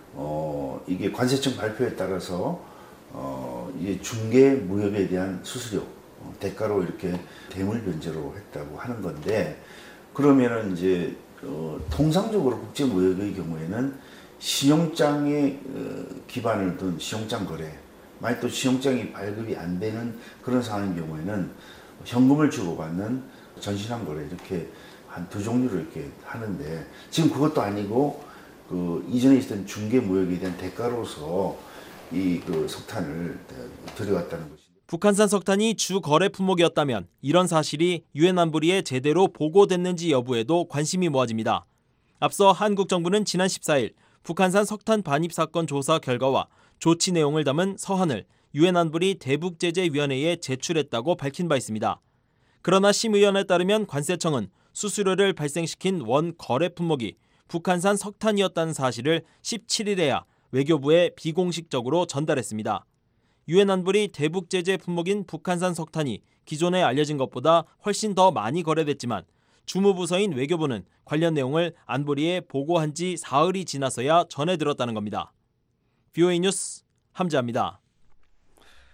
S22: 이게 관세청 발표에 따라서 이게 중개 무역에 대한 수수료 대가로 이렇게 대물 변제로 했다고 하는 건데 그러면은 이제 통상적으로 국제 무역의 경우에는 신용장에 기반을 둔 신용장 거래, 만약 또 신용장이 발급이 안 되는 그런 상황인 경우에는 현금을 주고받는 전신환 거래 이렇게 한 두 종류로 이렇게 하는데 지금 그것도 아니고 그 이전에 있었던 중개 무역에 대한 대가로서 이 그 석탄을 들여왔다는 것이.
S20: 북한산 석탄이 주 거래 품목이었다면 이런 사실이 유엔 안보리에 제대로 보고됐는지 여부에도 관심이 모아집니다. 앞서 한국 정부는 지난 14일 북한산 석탄 반입 사건 조사 결과와 조치 내용을 담은 서한을 유엔 안보리 대북제재위원회에 제출했다고 밝힌 바 있습니다. 그러나 심 의원에 따르면 관세청은 수수료를 발생시킨 원 거래 품목이 북한산 석탄이었다는 사실을 17일에야 외교부에 비공식적으로 전달했습니다. 유엔 안보리 대북제재 품목인 북한산 석탄이 기존에 알려진 것보다 훨씬 더 많이 거래됐지만 주무부서인 외교부는 관련 내용을 안보리에 보고한 지 사흘이 지나서야 전해 들었다는 겁니다. VOA 뉴스 함지아입니다.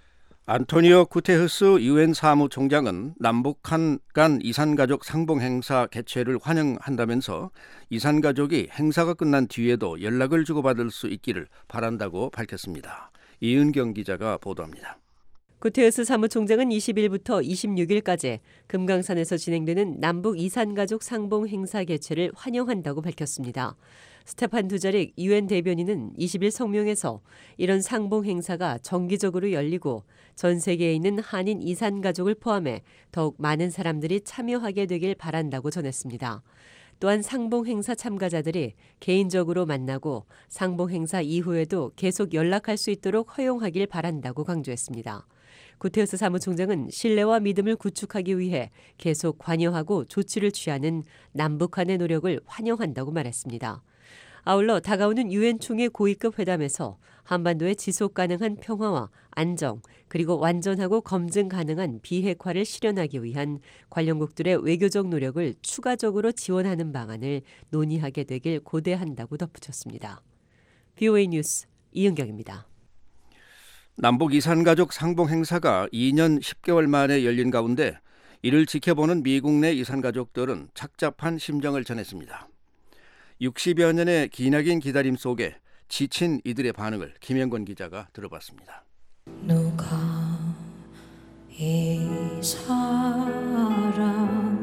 S5: 안토니오 구테흐스 유엔 사무총장은 남북한 간 이산가족 상봉 행사 개최를 환영한다면서 이산가족이 행사가 끝난 뒤에도 연락을 주고받을 수 있기를 바란다고 밝혔습니다. 이은경 기자가 보도합니다.
S6: 구테흐스 사무총장은 20일부터 26일까지 금강산에서 진행되는 남북 이산가족 상봉 행사 개최를 환영한다고 밝혔습니다. 스테판 두자릭 유엔 대변인은 20일 성명에서 이런 상봉 행사가 정기적으로 열리고 전 세계에 있는 한인 이산가족을 포함해 더욱 많은 사람들이 참여하게 되길 바란다고 전했습니다. 또한 상봉 행사 참가자들이 개인적으로 만나고 상봉 행사 이후에도 계속 연락할 수 있도록 허용하길 바란다고 강조했습니다. 구테흐스 사무총장은 신뢰와 믿음을 구축하기 위해 계속 관여하고 조치를 취하는 남북한의 노력을 환영한다고 말했습니다. 아울러 다가오는 유엔 총회 고위급 회담에서 한반도의 지속 가능한 평화와 안정 그리고 완전하고 검증 가능한 비핵화를 실현하기 위한 관련국들의 외교적 노력을 추가적으로 지원하는 방안을 논의하게 되길 고대한다고 덧붙였습니다. VOA 뉴스 이은경입니다.
S5: 남북 이산가족 상봉 행사가 2년 10개월 만에 열린 가운데 이를 지켜보는 미국 내 이산가족들은 착잡한 심정을 전했습니다. 60여 년의 기나긴 기다림 속에 지친 이들의 반응을 김영권 기자가 들어봤습니다.
S2: 누가 이 사람을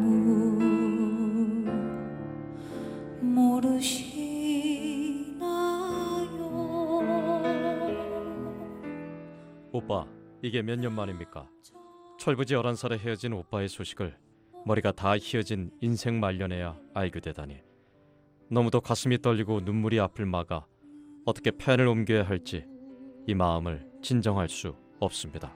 S2: 모르시나요?
S14: 오빠, 이게 몇 년 만입니까? 철부지 11살에 헤어진 오빠의 소식을 머리가 다 휘어진 인생 말년에야 알게 되다니. 너무도 가슴이 떨리고 눈물이 앞을 막아 어떻게 펜을 옮겨야 할지 이 마음을 진정할 수 없습니다.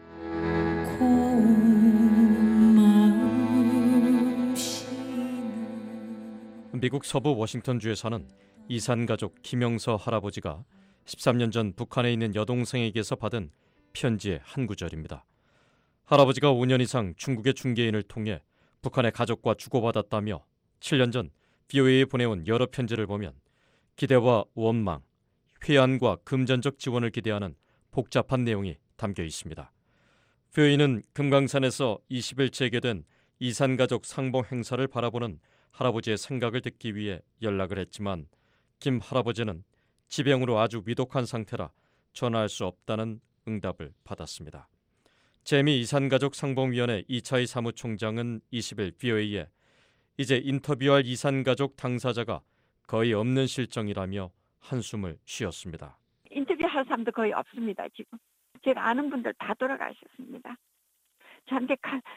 S14: 미국 서부 워싱턴주에 사는 이산가족 김영서 할아버지가 13년 전 북한에 있는 여동생에게서 받은 편지의 한 구절입니다. 할아버지가 5년 이상 중국의 중개인을 통해 북한의 가족과 주고받았다며 7년 전 VOA에 보내온 여러 편지를 보면 기대와 원망, 회한과 금전적 지원을 기대하는 복잡한 내용이 담겨 있습니다. VOA는 금강산에서 20일 재개된 이산가족 상봉 행사를 바라보는 할아버지의 생각을 듣기 위해 연락을 했지만 김 할아버지는 지병으로 아주 위독한 상태라 전화할 수 없다는 응답을 받았습니다. 재미 이산가족 상봉위원회 이차희 사무총장은 20일 VOA에 이제 인터뷰할 이산가족 당사자가 거의 없는 실정이라며 한숨을 쉬었습니다.
S3: 인터뷰할 사람도 거의 없습니다. 지금 제가 아는 분들 다 돌아가셨습니다. 저한테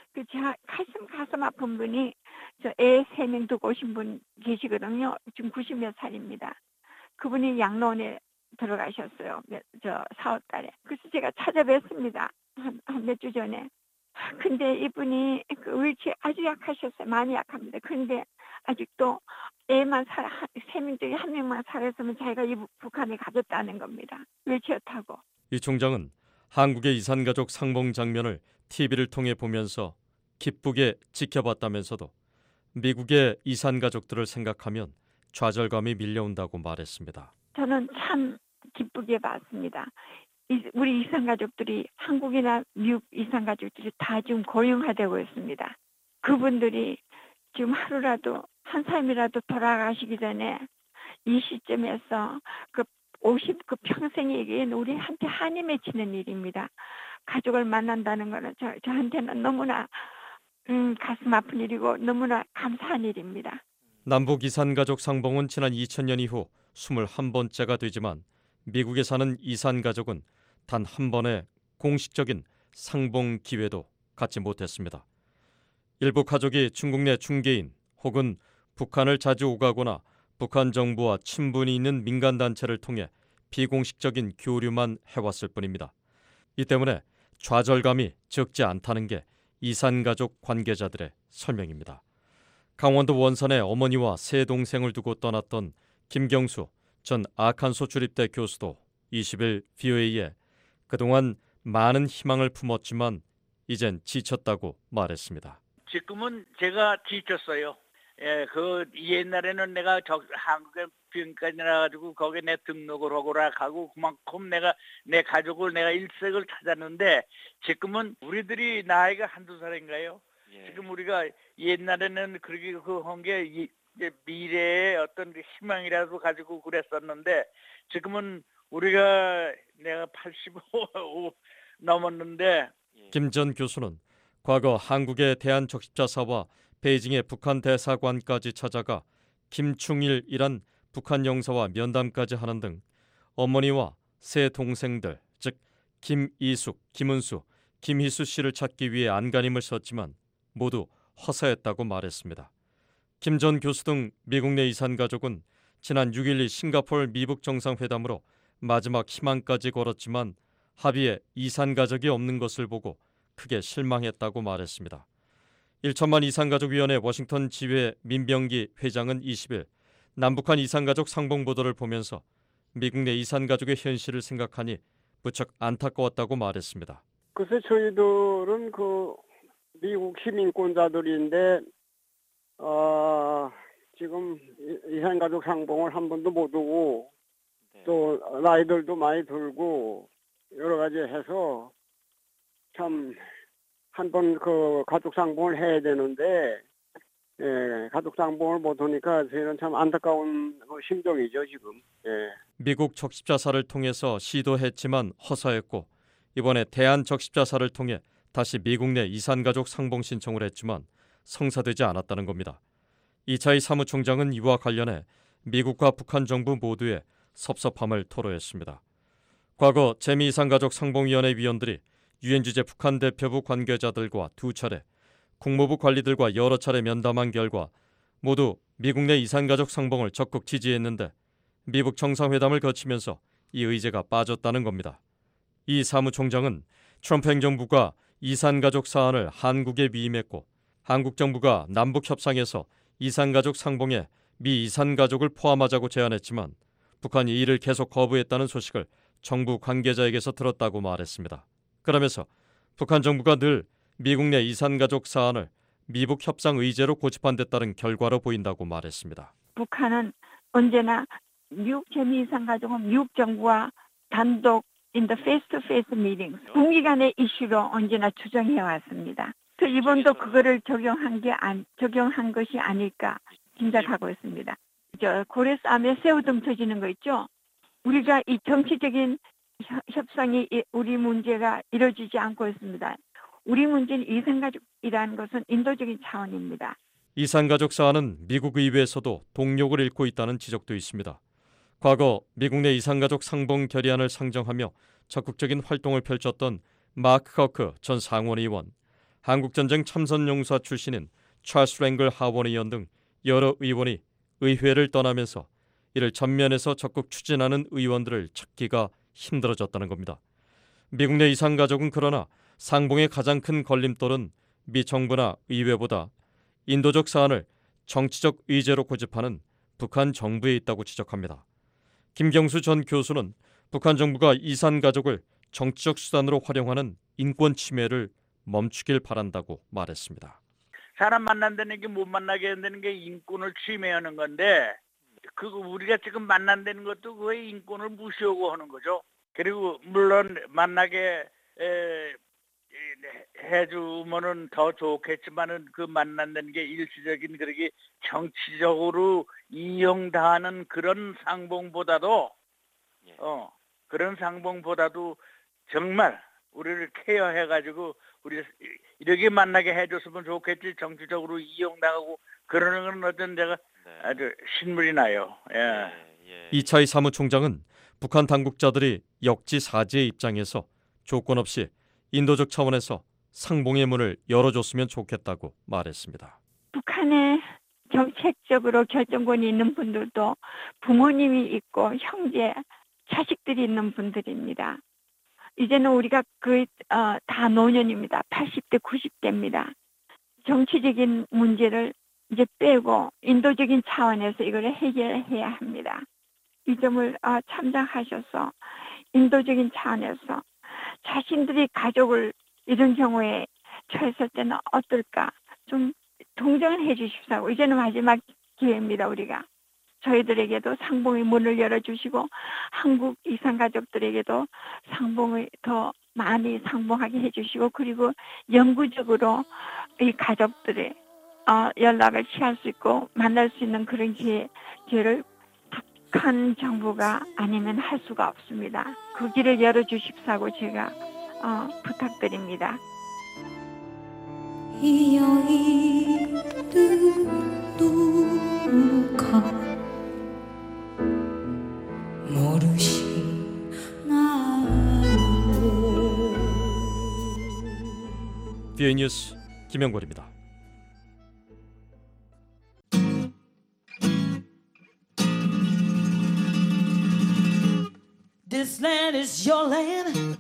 S3: 가슴 아픈 분이 저 애 3명 두고 오신 분 계시거든요. 지금 90몇 살입니다. 그분이 양로원에 들어가셨어요. 저 4월 달에. 그래서 제가 찾아뵀습니다. 한 몇 주 전에. 근데 이분이 그 윌체어 아주 약하셨어요. 많이 약합니다. 근데 아직도 애만 3명 중에 1명만 살았으면 자기가 이 북한에 가졌다는 겁니다. 윌체어 타고.
S14: 이 총장은 한국의 이산가족 상봉 장면을 TV를 통해 보면서 기쁘게 지켜봤다면서도 미국의 이산가족들을 생각하면 좌절감이 밀려온다고 말했습니다.
S3: 저는 참 기쁘게 봤습니다. 우리 이산가족들이 한국이나 미국 이산가족들이 다 지금 고령화되고 있습니다. 그분들이 지금 하루라도 한 사람이라도 돌아가시기 전에 이 시점에서 그 평생에게 우리한테 한이 맺히는 일입니다. 가족을 만난다는 것은 저한테는 너무나 가슴 아픈 일이고 너무나 감사한 일입니다.
S14: 남북 이산가족 상봉은 지난 2000년 이후 21번째가 되지만 미국에 사는 이산가족은 단 한 번의 공식적인 상봉 기회도 갖지 못했습니다. 일부 가족이 중국 내 중개인 혹은 북한을 자주 오가거나 북한 정부와 친분이 있는 민간단체를 통해 비공식적인 교류만 해왔을 뿐입니다. 이 때문에 좌절감이 적지 않다는 게 이산가족 관계자들의 설명입니다. 강원도 원산에 어머니와 세 동생을 두고 떠났던 김경수 전 아칸소 주립대 교수도 20일 VOA에 그동안 많은 희망을 품었지만 이젠 지쳤다고 말했습니다.
S23: 지금은 제가 지쳤어요. 그 옛날에는 내가 한국에
S1: 비행까지 나가지고 거기에 내 등록을 하고라 하고 그만큼 내가 내 가족을 내가 일색을 찾았는데 지금은 우리들이 나이가 한두 살인가요? 지금 우리가 옛날에는 그렇게 한 게 미래의 어떤 희망이라도 가지고 그랬었는데 지금은 우리가 내가 85 넘었는데
S14: 김 전 교수는 과거 한국의 대한적십자사와 베이징의 북한 대사관까지 찾아가 김충일이란 북한 영사와 면담까지 하는 등 어머니와 세 동생들, 즉 김이숙, 김은수, 김희수 씨를 찾기 위해 안간힘을 썼지만 모두 허사했다고 말했습니다. 김 전 교수 등 미국 내 이산 가족은 지난 6.12 싱가포르 미북 정상회담으로 마지막 희망까지 걸었지만 합의에 이산 가족이 없는 것을 보고 크게 실망했다고 말했습니다. 1천만 이산가족위원회 워싱턴 지회 민병기 회장은 20일 남북한 이산가족 상봉 보도를 보면서 미국 내 이산가족의 현실을 생각하니 무척 안타까웠다고 말했습니다.
S4: 글쎄 저희들은 그 미국 시민권자들인데 지금 이산가족 상봉을 한 번도 못 오고 또 나이들도 많이 들고 여러 가지 해서 참 한 번 그 가족 상봉을 해야 되는데 가족 상봉을 못 하니까 저희는 참 안타까운 심정이죠 지금.
S14: 미국 적십자사를 통해서 시도했지만 허사했고 이번에 대한 적십자사를 통해 다시 미국 내 이산가족 상봉 신청을 했지만 성사되지 않았다는 겁니다. 이차이 사무총장은 이와 관련해 미국과 북한 정부 모두에 섭섭함을 토로했습니다. 과거 재미이산가족 상봉위원회 위원들이 유엔 주재 북한 대표부 관계자들과 2차례, 국무부 관리들과 여러 차례 면담한 결과 모두 미국 내 이산가족 상봉을 적극 지지했는데 미북 정상회담을 거치면서 이 의제가 빠졌다는 겁니다. 이 사무총장은 트럼프 행정부가 이산가족 사안을 한국에 위임했고 한국 정부가 남북 협상에서 이산가족 상봉에 미 이산가족을 포함하자고 제안했지만 북한이 이를 계속 거부했다는 소식을 정부 관계자에게서 들었다고 말했습니다. 그러면서 북한 정부가 늘 미국 내 이산가족 사안을 미북 협상 의제로 고집한 데 따른 결과로 보인다고 말했습니다.
S3: 북한은 언제나 미국 재미이산가족은 미국 정부와 단독 in the face-to-face meetings, 북미 간의 이슈로 언제나 주장해 왔습니다. 이번도 그거를 적용한 것이 아닐까 짐작하고 있습니다. 고래 싸움에 새우등 터지는 거 있죠? 우리가 이 정치적인 협상이 우리 문제가 이루어지지 않고 있습니다. 우리 문제는 이산가족이라는 것은 인도적인 차원입니다.
S14: 이산가족 사안은 미국 의회에서도 동력을 잃고 있다는 지적도 있습니다. 과거 미국 내 이산가족 상봉 결의안을 상정하며 적극적인 활동을 펼쳤던 마크 커크 전 상원의원, 한국전쟁 참선용사 출신인 찰스 랭글 하원의원 등 여러 의원이 의회를 떠나면서 이를 전면에서 적극 추진하는 의원들을 찾기가 힘들어졌다는 겁니다. 미국 내 이산가족은 그러나 상봉의 가장 큰 걸림돌은 미 정부나 의회보다 인도적 사안을 정치적 의제로 고집하는 북한 정부에 있다고 지적합니다. 김경수 전 교수는 북한 정부가 이산가족을 정치적 수단으로 활용하는 인권 침해를 멈추길 바란다고 말했습니다.
S1: 사람 만난다는 게 못 만나게 한다는 게 인권을 침해하는 건데 그거 우리가 지금 만난다는 것도 그의 인권을 무시하고 하는 거죠. 그리고 물론 만나게 해주면은 더 좋겠지만은 그 만난다는 게 일시적인 그렇게 정치적으로 이용당하는 그런 상봉보다도 정말 우리를 케어해가지고 우리 이렇게 만나게 해줬으면 좋겠지 정치적으로 이용당하고 그러는 건 어떤 데가 아주 신물이 나요.
S14: 이차이 사무총장은 북한 당국자들이 역지사지의 입장에서 조건 없이 인도적 차원에서 상봉의 문을 열어줬으면 좋겠다고 말했습니다.
S3: 북한에 정책적으로 결정권이 있는 분들도 부모님이 있고 형제, 자식들이 있는 분들입니다. 이제는 우리가 거의 다 노년입니다. 80대, 90대입니다. 정치적인 문제를 이제 빼고 인도적인 차원에서 이걸 해결해야 합니다. 이 점을 참작하셔서 인도적인 차원에서 자신들이 가족을 이런 경우에 처했을 때는 어떨까 좀 동정을 해 주십시오. 이제는 마지막 기회입니다. 우리가 저희들에게도 상봉의 문을 열어주시고 한국 이산 가족들에게도 상봉을 더 많이 상봉하게 해주시고 그리고 영구적으로 이 가족들의 연락을 취할 수 있고 만날 수 있는 그런 기회를 북한 정부가 아니면 할 수가 없습니다. 그 길을 열어주십사고 제가 부탁드립니다.
S2: 이 여인은 누가 모르시나요?
S7: VOA 뉴스 김영걸입니다.
S2: This land is your land.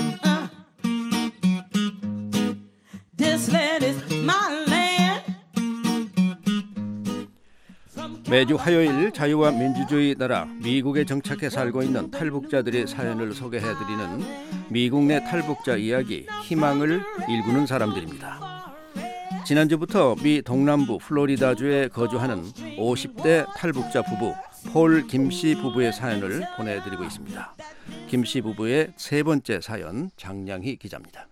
S2: This land is my land.
S5: 매주 화요일 자유와 민주주의 나라 미국에 정착해 살고 있는 탈북자들의 사연을 소개해드리는 미국 내 탈북자 이야기 희망을 일구는 사람들입니다. 지난주부터 미 동남부 플로리다주에 거주하는 50대 탈북자 부부 폴 김씨 부부의 사연을 보내드리고 있습니다. 김씨 부부의 세 번째 사연 장량희 기자입니다.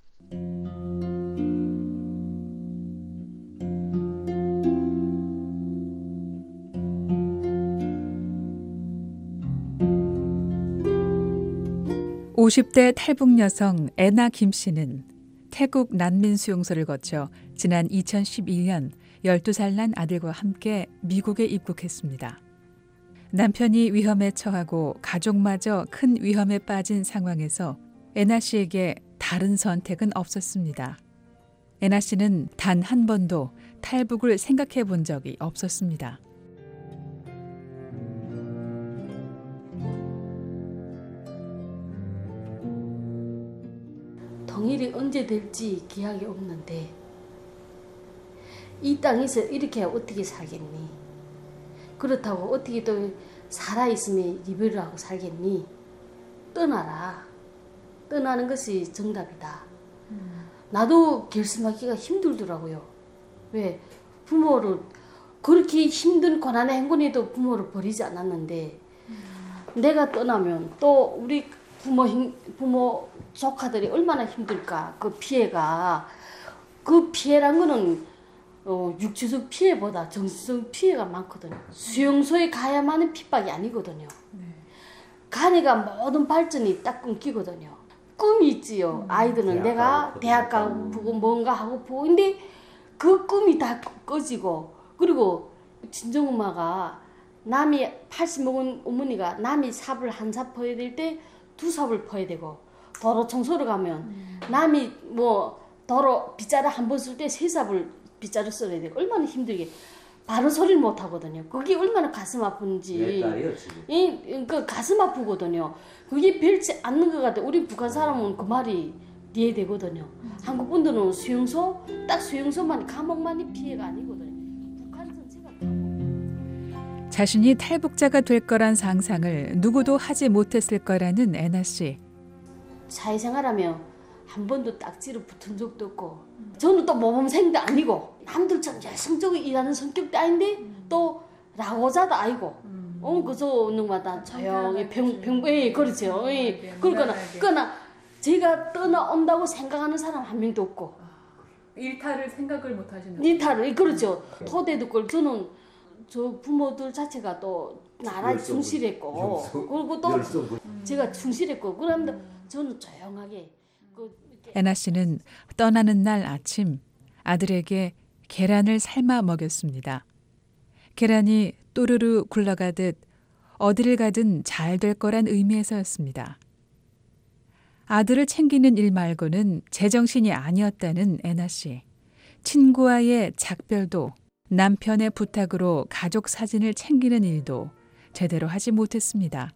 S9: (50대) 탈북 여성 애나 김 씨는 태국 난민 수용소를 거쳐 지난 2012년 12살 난 아들과 함께 미국에 입국했습니다. 남편이 위험에 처하고 가족마저 큰 위험에 빠진 상황에서 애나 씨에게 다른 선택은 없었습니다. 애나 씨는 단 한 번도 탈북을 생각해 본 적이 없었습니다.
S23: 통일이 언제 될지 기약이 없는데 이 땅에서 이렇게 어떻게 살겠니? 그렇다고 어떻게 또 살아있으면 리뷰를 하고 살겠니? 떠나라. 떠나는 것이 정답이다. 나도 결심하기가 힘들더라고요. 왜? 부모를 그렇게 힘든 고난의 행군에도 부모를 버리지 않았는데 내가 떠나면 또 우리 부모 조카들이 얼마나 힘들까. 그 피해가 그 피해란 거는 육체적 피해보다 정신적 피해가 많거든요. 수용소에 가야만은 핍박이 아니거든요. 가니까 모든 발전이 딱 끊기거든요. 꿈이 있지요. 아이들은 내가 대학 가고 뭔가 하고 보고 근데 그 꿈이 다 꺼지고 그리고 친정엄마가 남이 80 먹은 어머니가 남이 삽을 한 삽 퍼야 될 때 2삽을 퍼야 되고 도로 청소를 가면 남이 뭐 도로 빗자루 한 번 쓸 때 3삽을 빗자루 써야 되고 얼마나 힘들게 바로 소리를 못 하거든요. 그게 얼마나 가슴 아픈지. 그 가슴 아프거든요. 그게 별지 않는 것 같아요. 우리 북한 사람은 그 말이 이해되거든요. 한국 분들은 수용소 딱 수용소만 감옥만이 피해가 아니거든요. 북한 전체가
S9: 자신이 탈북자가 될 거란 상상을 누구도 하지 못했을 거라는 애나 씨.
S23: 사회생활하며 한 번도 딱지로 붙은 적도 없고 저는 또 모범생도 아니고 남들처럼 열성적으로 일하는 성격도 아닌데 또 라고자도 아니고 그저 놈마다 조용히 평범히 그렇죠. 그러나 제가 떠나온다고 생각하는 사람 한 명도 없고
S9: 일탈을 생각을 못 하시는
S23: 일탈을 그렇죠. 토대도 걸 저는 저 부모들 자체가 또 나라에 충실했고 그리고 또 제가 충실했고 그런데 저는 조용하게
S9: 애나 씨는 떠나는 날 아침 아들에게 계란을 삶아 먹였습니다. 계란이 또르르 굴러가듯 어디를 가든 잘 될 거란 의미에서였습니다. 아들을 챙기는 일 말고는 제정신이 아니었다는 애나 씨. 친구와의 작별도 남편의 부탁으로 가족 사진을 챙기는 일도 제대로 하지 못했습니다.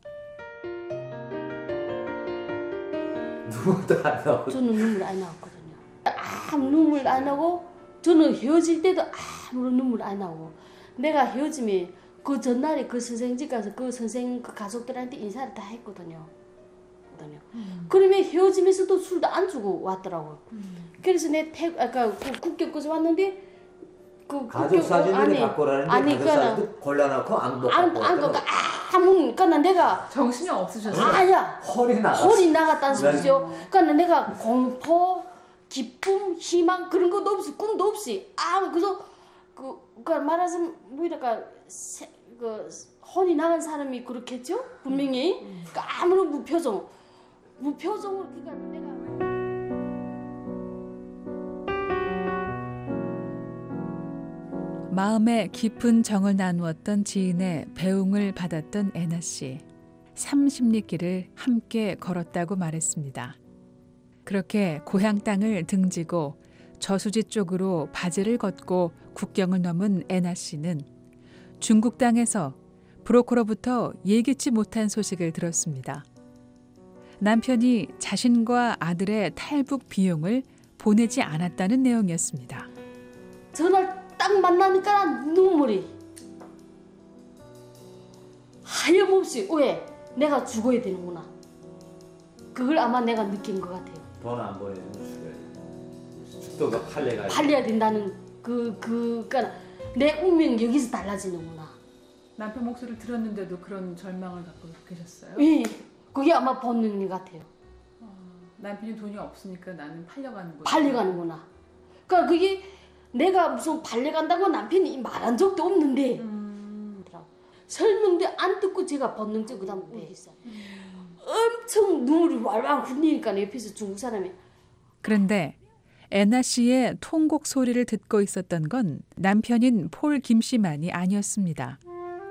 S23: 눈물도 안 나고 저는 눈물 안 나왔거든요. 아무 눈물 안 나고 저는 헤어질 때도 아무런 눈물 안 나고 내가 헤어지면 그 전날에 그 선생 집 가서 그 선생 그 가족들한테 인사를 다 했거든요. 그러면 헤어지면서도 술도 안 주고 왔더라고요. 그래서 내 아까 국격까지 왔는데
S10: 가족 사진을 갖고 오라는데 가족 사진도 골라놓고 안 갖고
S23: 그러니까 내가
S9: 정신이 없으셨어요?
S23: 아니야.
S10: 홀이
S23: 나갔다는 소리죠. 그러니까 내가 공포, 기쁨, 희망 그런 것도 없이 꿈도 없이 그래서 그러니까 말하자면 뭐랄까 혼이 나간 사람이 그렇겠죠? 분명히 그러니까 아무런 무표정으로 그러니까 내가.
S9: 마음에 깊은 정을 나누었던 지인의 배웅을 받았던 애나 씨. 30리 길을 함께 걸었다고 말했습니다. 그렇게 고향 땅을 등지고 저수지 쪽으로 바지를 걷고 국경을 넘은 애나 씨는 중국 땅에서 브로커로부터 예기치 못한 소식을 들었습니다. 남편이 자신과 아들의 탈북 비용을 보내지 않았다는 내용이었습니다.
S23: 전화 딱 만나니까 눈물이 하염없이 왜 내가 죽어야 되는구나. 그걸 아마 내가 느낀 것 같아요.
S10: 돈 안 보내주면 죽도가
S23: 팔려야 된다는 그러니까 내 운명이 여기서 달라지는구나.
S9: 남편 목소리를 들었는데도 그런 절망을 갖고 계셨어요?
S23: 예, 그게 아마 본능 같아요.
S9: 남편이 돈이 없으니까 나는 팔려가는구나.
S23: 그러니까 그게 내가 무슨 팔려간다고 남편이 말한 적도 없는데 설명도 안 듣고 제가 본능적으로 그다음 울겠어요. 엄청 눈물이 왈왈 흘리니까 옆에서 중국 사람이.
S9: 그런데 애나 씨의 통곡 소리를 듣고 있었던 건 남편인 폴 김 씨만이 아니었습니다.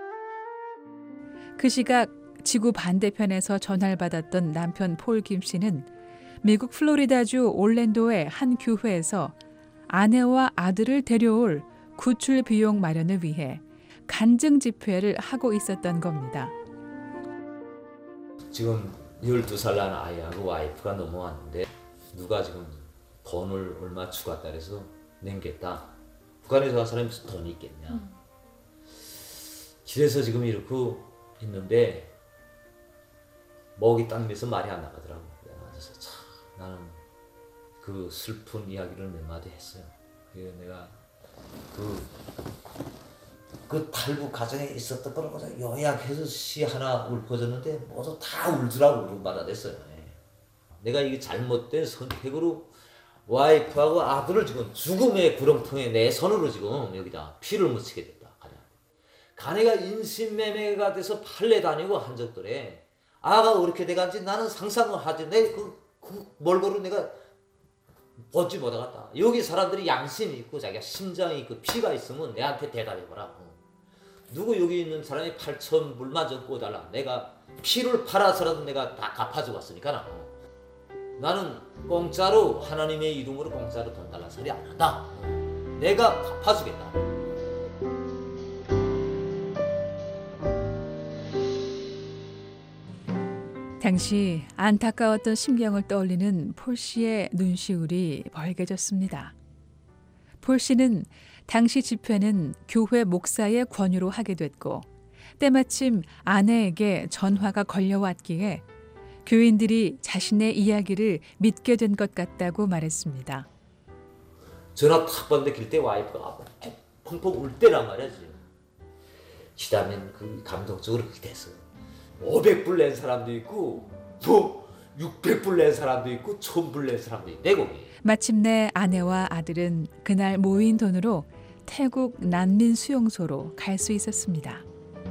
S9: 그 시각 지구 반대편에서 전화를 받았던 남편 폴 김 씨는 미국 플로리다주 올랜도의 한 교회에서 아내와 아들을 데려올 구출 비용 마련을 위해 간증 집회를 하고 있었던 겁니다.
S10: 지금 12살 난 아이하고 와이프가 넘어왔는데 누가 지금 돈을 얼마 주겠다 그래서 nen겠다. 북한에서 간 사람이 무슨 돈이 있겠냐. 길에서 지금 이렇게 있는데 목이 딱 메서 말이 안 나가더라고. 그래서 참 나는 그 슬픈 이야기를 몇 마디 했어요. 그래서 내가 그 탈북 가정에 있었던 거를 요약해서 시 하나 읊어줬는데 모두 다 울더라고. 받아냈어요. 내가 이게 잘못된 선택으로 와이프하고 아들을 지금 죽음의 구렁텅이에 내 손으로 지금 여기다 피를 묻히게 됐다. 가네가 인신매매가 돼서 팔레 다니고 한 적들에 아가 그렇게 돼간지 나는 상상을 하지. 내 그 몰골로 내가 보지 못하겠다. 여기 사람들이 양심이 있고 자기가 심장이 있고 피가 있으면 내한테 대답해봐라. 누구 여기 있는 사람이 8천 불만 좀 꿔달라. 내가 피를 팔아서라도 내가 다 갚아주고 왔으니까 나는 공짜로 하나님의 이름으로 공짜로 돈 달라는 소리 안 한다. 내가 갚아주겠다.
S9: 당시 안타까웠던 심경을 떠올리는 폴 씨의 눈시울이 벌개졌습니다. 폴 씨는 당시 집회는 교회 목사의 권유로 하게 됐고 때마침 아내에게 전화가 걸려왔기에 교인들이 자신의 이야기를 믿게 된 것 같다고 말했습니다.
S10: 전화 탁 받는데 길 때 와이프가 펑펑 울 때란 말이야. 지다면 그 감동적으로 그렇게 됐어요. 500불 낸 사람도 있고 뭐 600불 낸 사람도 있고 1000불 낸 사람도 있네 거기.
S9: 마침내 아내와 아들은 그날 모인 돈으로 태국 난민 수용소로 갈 수 있었습니다.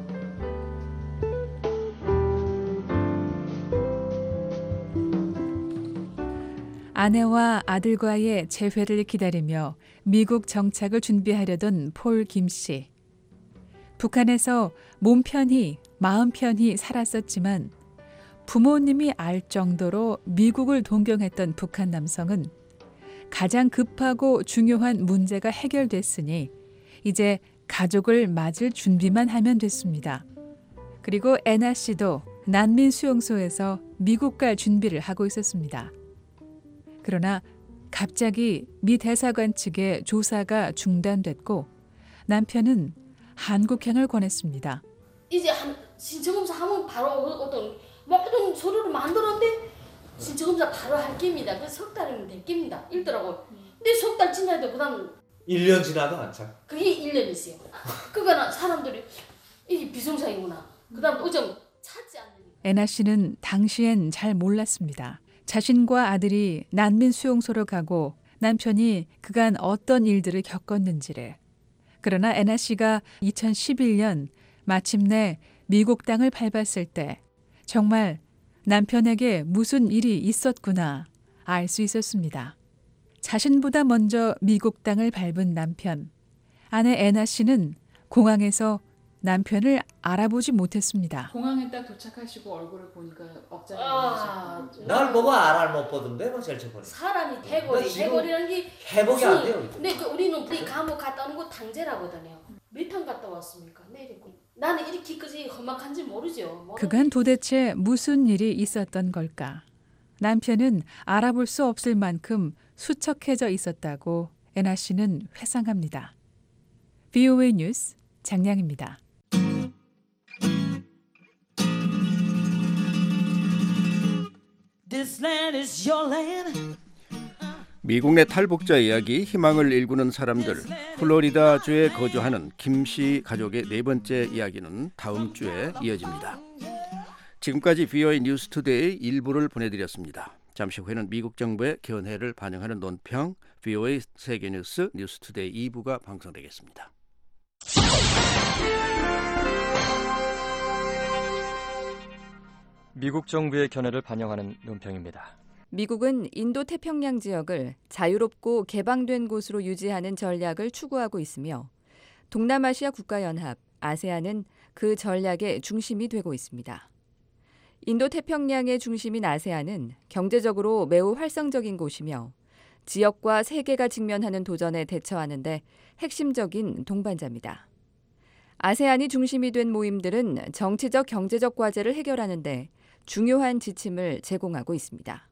S9: 아내와 아들과의 재회를 기다리며 미국 정착을 준비하려던 폴 김 씨. 북한에서 몸 편히 마음 편히 살았었지만 부모님이 알 정도로 미국을 동경했던 북한 남성은 가장 급하고 중요한 문제가 해결됐으니 이제 가족을 맞을 준비만 하면 됐습니다. 그리고 애나 씨도 난민 수용소에서 미국 갈 준비를 하고 있었습니다. 그러나 갑자기 미 대사관 측의 조사가 중단됐고 남편은 한국행을 권했습니다.
S23: 이제 신청검사 하면 바로 어떤 모든 서류를 만들었는데 신청검사 바로 할 겁니다. 그 석 달이면 될 겁니다. 이러더라고. 근데 석 달 지나도 그다음
S10: 1년 지나도 한참.
S23: 그게 1년 있어요. 그거는 사람들이 이게 비정상이구나. 그다음 오점 찾지 않는.
S9: 애나 씨는 당시엔 잘 몰랐습니다. 자신과 아들이 난민 수용소로 가고 남편이 그간 어떤 일들을 겪었는지를. 그러나 애나 씨가 2011년 마침내 미국 땅을 밟았을 때 정말 남편에게 무슨 일이 있었구나 알 수 있었습니다. 자신보다 먼저 미국 땅을 밟은 남편. 아내 애나 씨는 공항에서 남편을 알아보지 못했습니다.
S11: 공항에 딱 도착하시고 얼굴을 보니까 억장이
S10: 날 보고 알아 못 보던데 뭐 제일 처음에.
S23: 사람이 대골이라는 게
S10: 회복이 안 돼요.
S23: 근데 우리는 그 감옥 갔다 오는 거 당제라거든요. 몇 趟갔다 왔습니까? 내리고 나는 이렇게까지 험악한지 모르죠.
S9: 그간 도대체 무슨 일이 있었던 걸까? 남편은 알아볼 수 없을 만큼 수척해져 있었다고 애나 씨는 회상합니다. VOA 뉴스 장량입니다.
S2: This land is your land.
S5: 미국 내 탈북자 이야기 희망을 일구는 사람들 플로리다주에 거주하는 김씨 가족의 네 번째 이야기는 다음 주에 이어집니다. 지금까지 VOA 뉴스 투데이 일부를 보내드렸습니다. 잠시 후에는 미국 정부의 견해를 반영하는 논평 VOA 세계뉴스 뉴스 투데이 2부가 방송되겠습니다.
S7: 미국 정부의 견해를 반영하는 논평입니다.
S12: 미국은 인도태평양 지역을 자유롭고 개방된 곳으로 유지하는 전략을 추구하고 있으며 동남아시아 국가연합, 아세안은 그 전략의 중심이 되고 있습니다. 인도태평양의 중심인 아세안은 경제적으로 매우 활성적인 곳이며 지역과 세계가 직면하는 도전에 대처하는 데 핵심적인 동반자입니다. 아세안이 중심이 된 모임들은 정치적, 경제적 과제를 해결하는 데 중요한 지침을 제공하고 있습니다.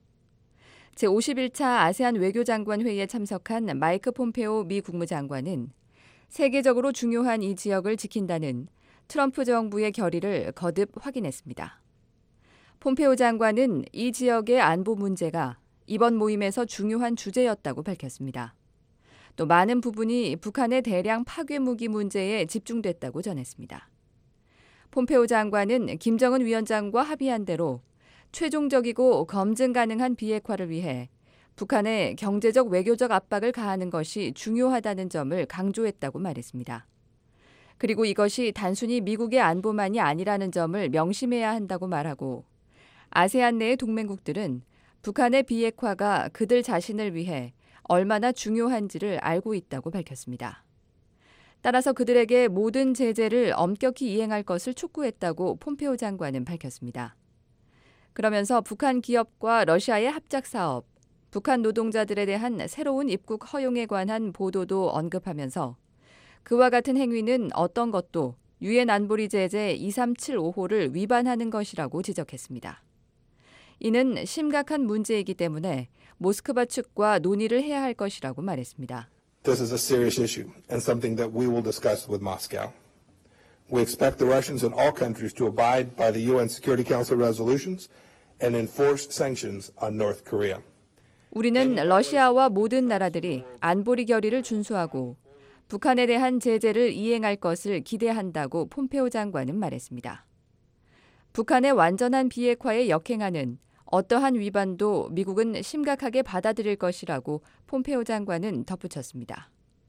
S12: 제51차 아세안 외교장관 회의에 참석한 마이크 폼페오 미 국무장관은 세계적으로 중요한 이 지역을 지킨다는 트럼프 정부의 결의를 거듭 확인했습니다. 폼페오 장관은 이 지역의 안보 문제가 이번 모임에서 중요한 주제였다고 밝혔습니다. 또 많은 부분이 북한의 대량 파괴 무기 문제에 집중됐다고 전했습니다. 폼페오 장관은 김정은 위원장과 합의한 대로 최종적이고 검증 가능한 비핵화를 위해 북한에 경제적 외교적 압박을 가하는 것이 중요하다는 점을 강조했다고 말했습니다. 그리고 이것이 단순히 미국의 안보만이 아니라는 점을 명심해야 한다고 말하고 아세안 내의 동맹국들은 북한의 비핵화가 그들 자신을 위해 얼마나 중요한지를 알고 있다고 밝혔습니다. 따라서 그들에게 모든 제재를 엄격히 이행할 것을 촉구했다고 폼페오 장관은 밝혔습니다. 그러면서 북한 기업과 러시아의 합작 사업, 북한 노동자들에 대한 새로운 입국 허용에 관한 보도도 언급하면서 그와 같은 행위는 어떤 것도 유엔 안보리 제재 2375호를 위반하는 것이라고 지적했습니다. 이는 심각한 문제이기 때문에 모스크바 측과 논의를 해야 할 것이라고 말했습니다.
S13: This is a serious issue and something that we will discuss with Moscow. We expect the Russians and all countries to abide by the UN Security Council resolutions and enforce sanctions on North Korea.
S12: 우리는 러시아와 모든 나라들이 안보리 결의를 준수하고 북한에 대한 제재를 이행할 것을 기대한다고 폼페오 장관은 말했습니다. 북한의 완전한 비핵화에 역행하는 어떠한 위반도 미국은 심각하게 받아들일 것이라고 폼페오 장관은 덧붙였습니다.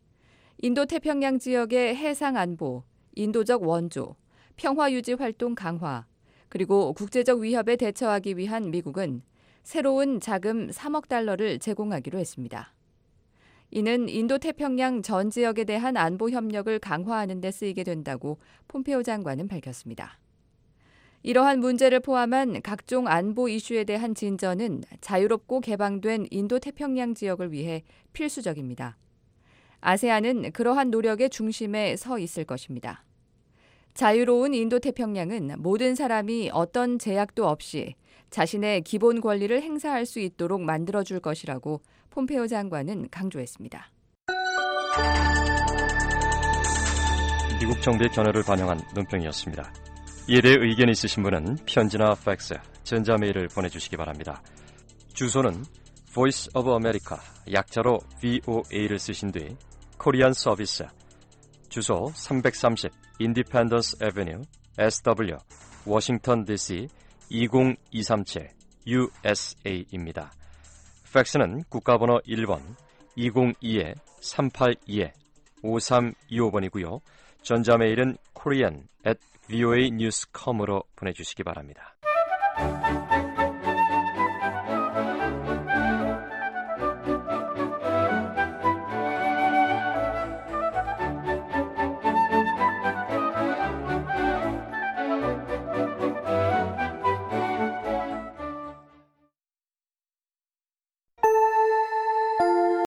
S12: 인도태평양 지역의 해상 안보, 인도적 원조, 평화유지 활동 강화, 그리고 국제적 위협에 대처하기 위한 미국은 새로운 자금 3억 달러를 제공하기로 했습니다. 이는 인도태평양 전 지역에 대한 안보 협력을 강화하는 데 쓰이게 된다고 폼페오 장관은 밝혔습니다. 이러한 문제를 포함한 각종 안보 이슈에 대한 진전은 자유롭고 개방된 인도태평양 지역을 위해 필수적입니다. 아세안은 그러한 노력의 중심에 서 있을 것입니다. 자유로운 인도태평양은 모든 사람이 어떤 제약도 없이 자신의 기본 권리를 행사할 수 있도록 만들어줄 것이라고 폼페오 장관은 강조했습니다.
S7: 미국 정부의 견해를 반영한 논평이었습니다. 이에 대해 의견이 있으신 분은 편지나 팩스, 전자메일을 보내주시기 바랍니다. 주소는 Voice of America, 약자로 VOA를 쓰신 뒤 코리안 서비스, 주소 330 인디펜던스 애비뉴 SW 워싱턴 DC 20237 USA입니다. 팩스는 국가번호 1번 202-382-5325번이고요. 전자메일은 korean@voanews.com으로 보내주시기 바랍니다.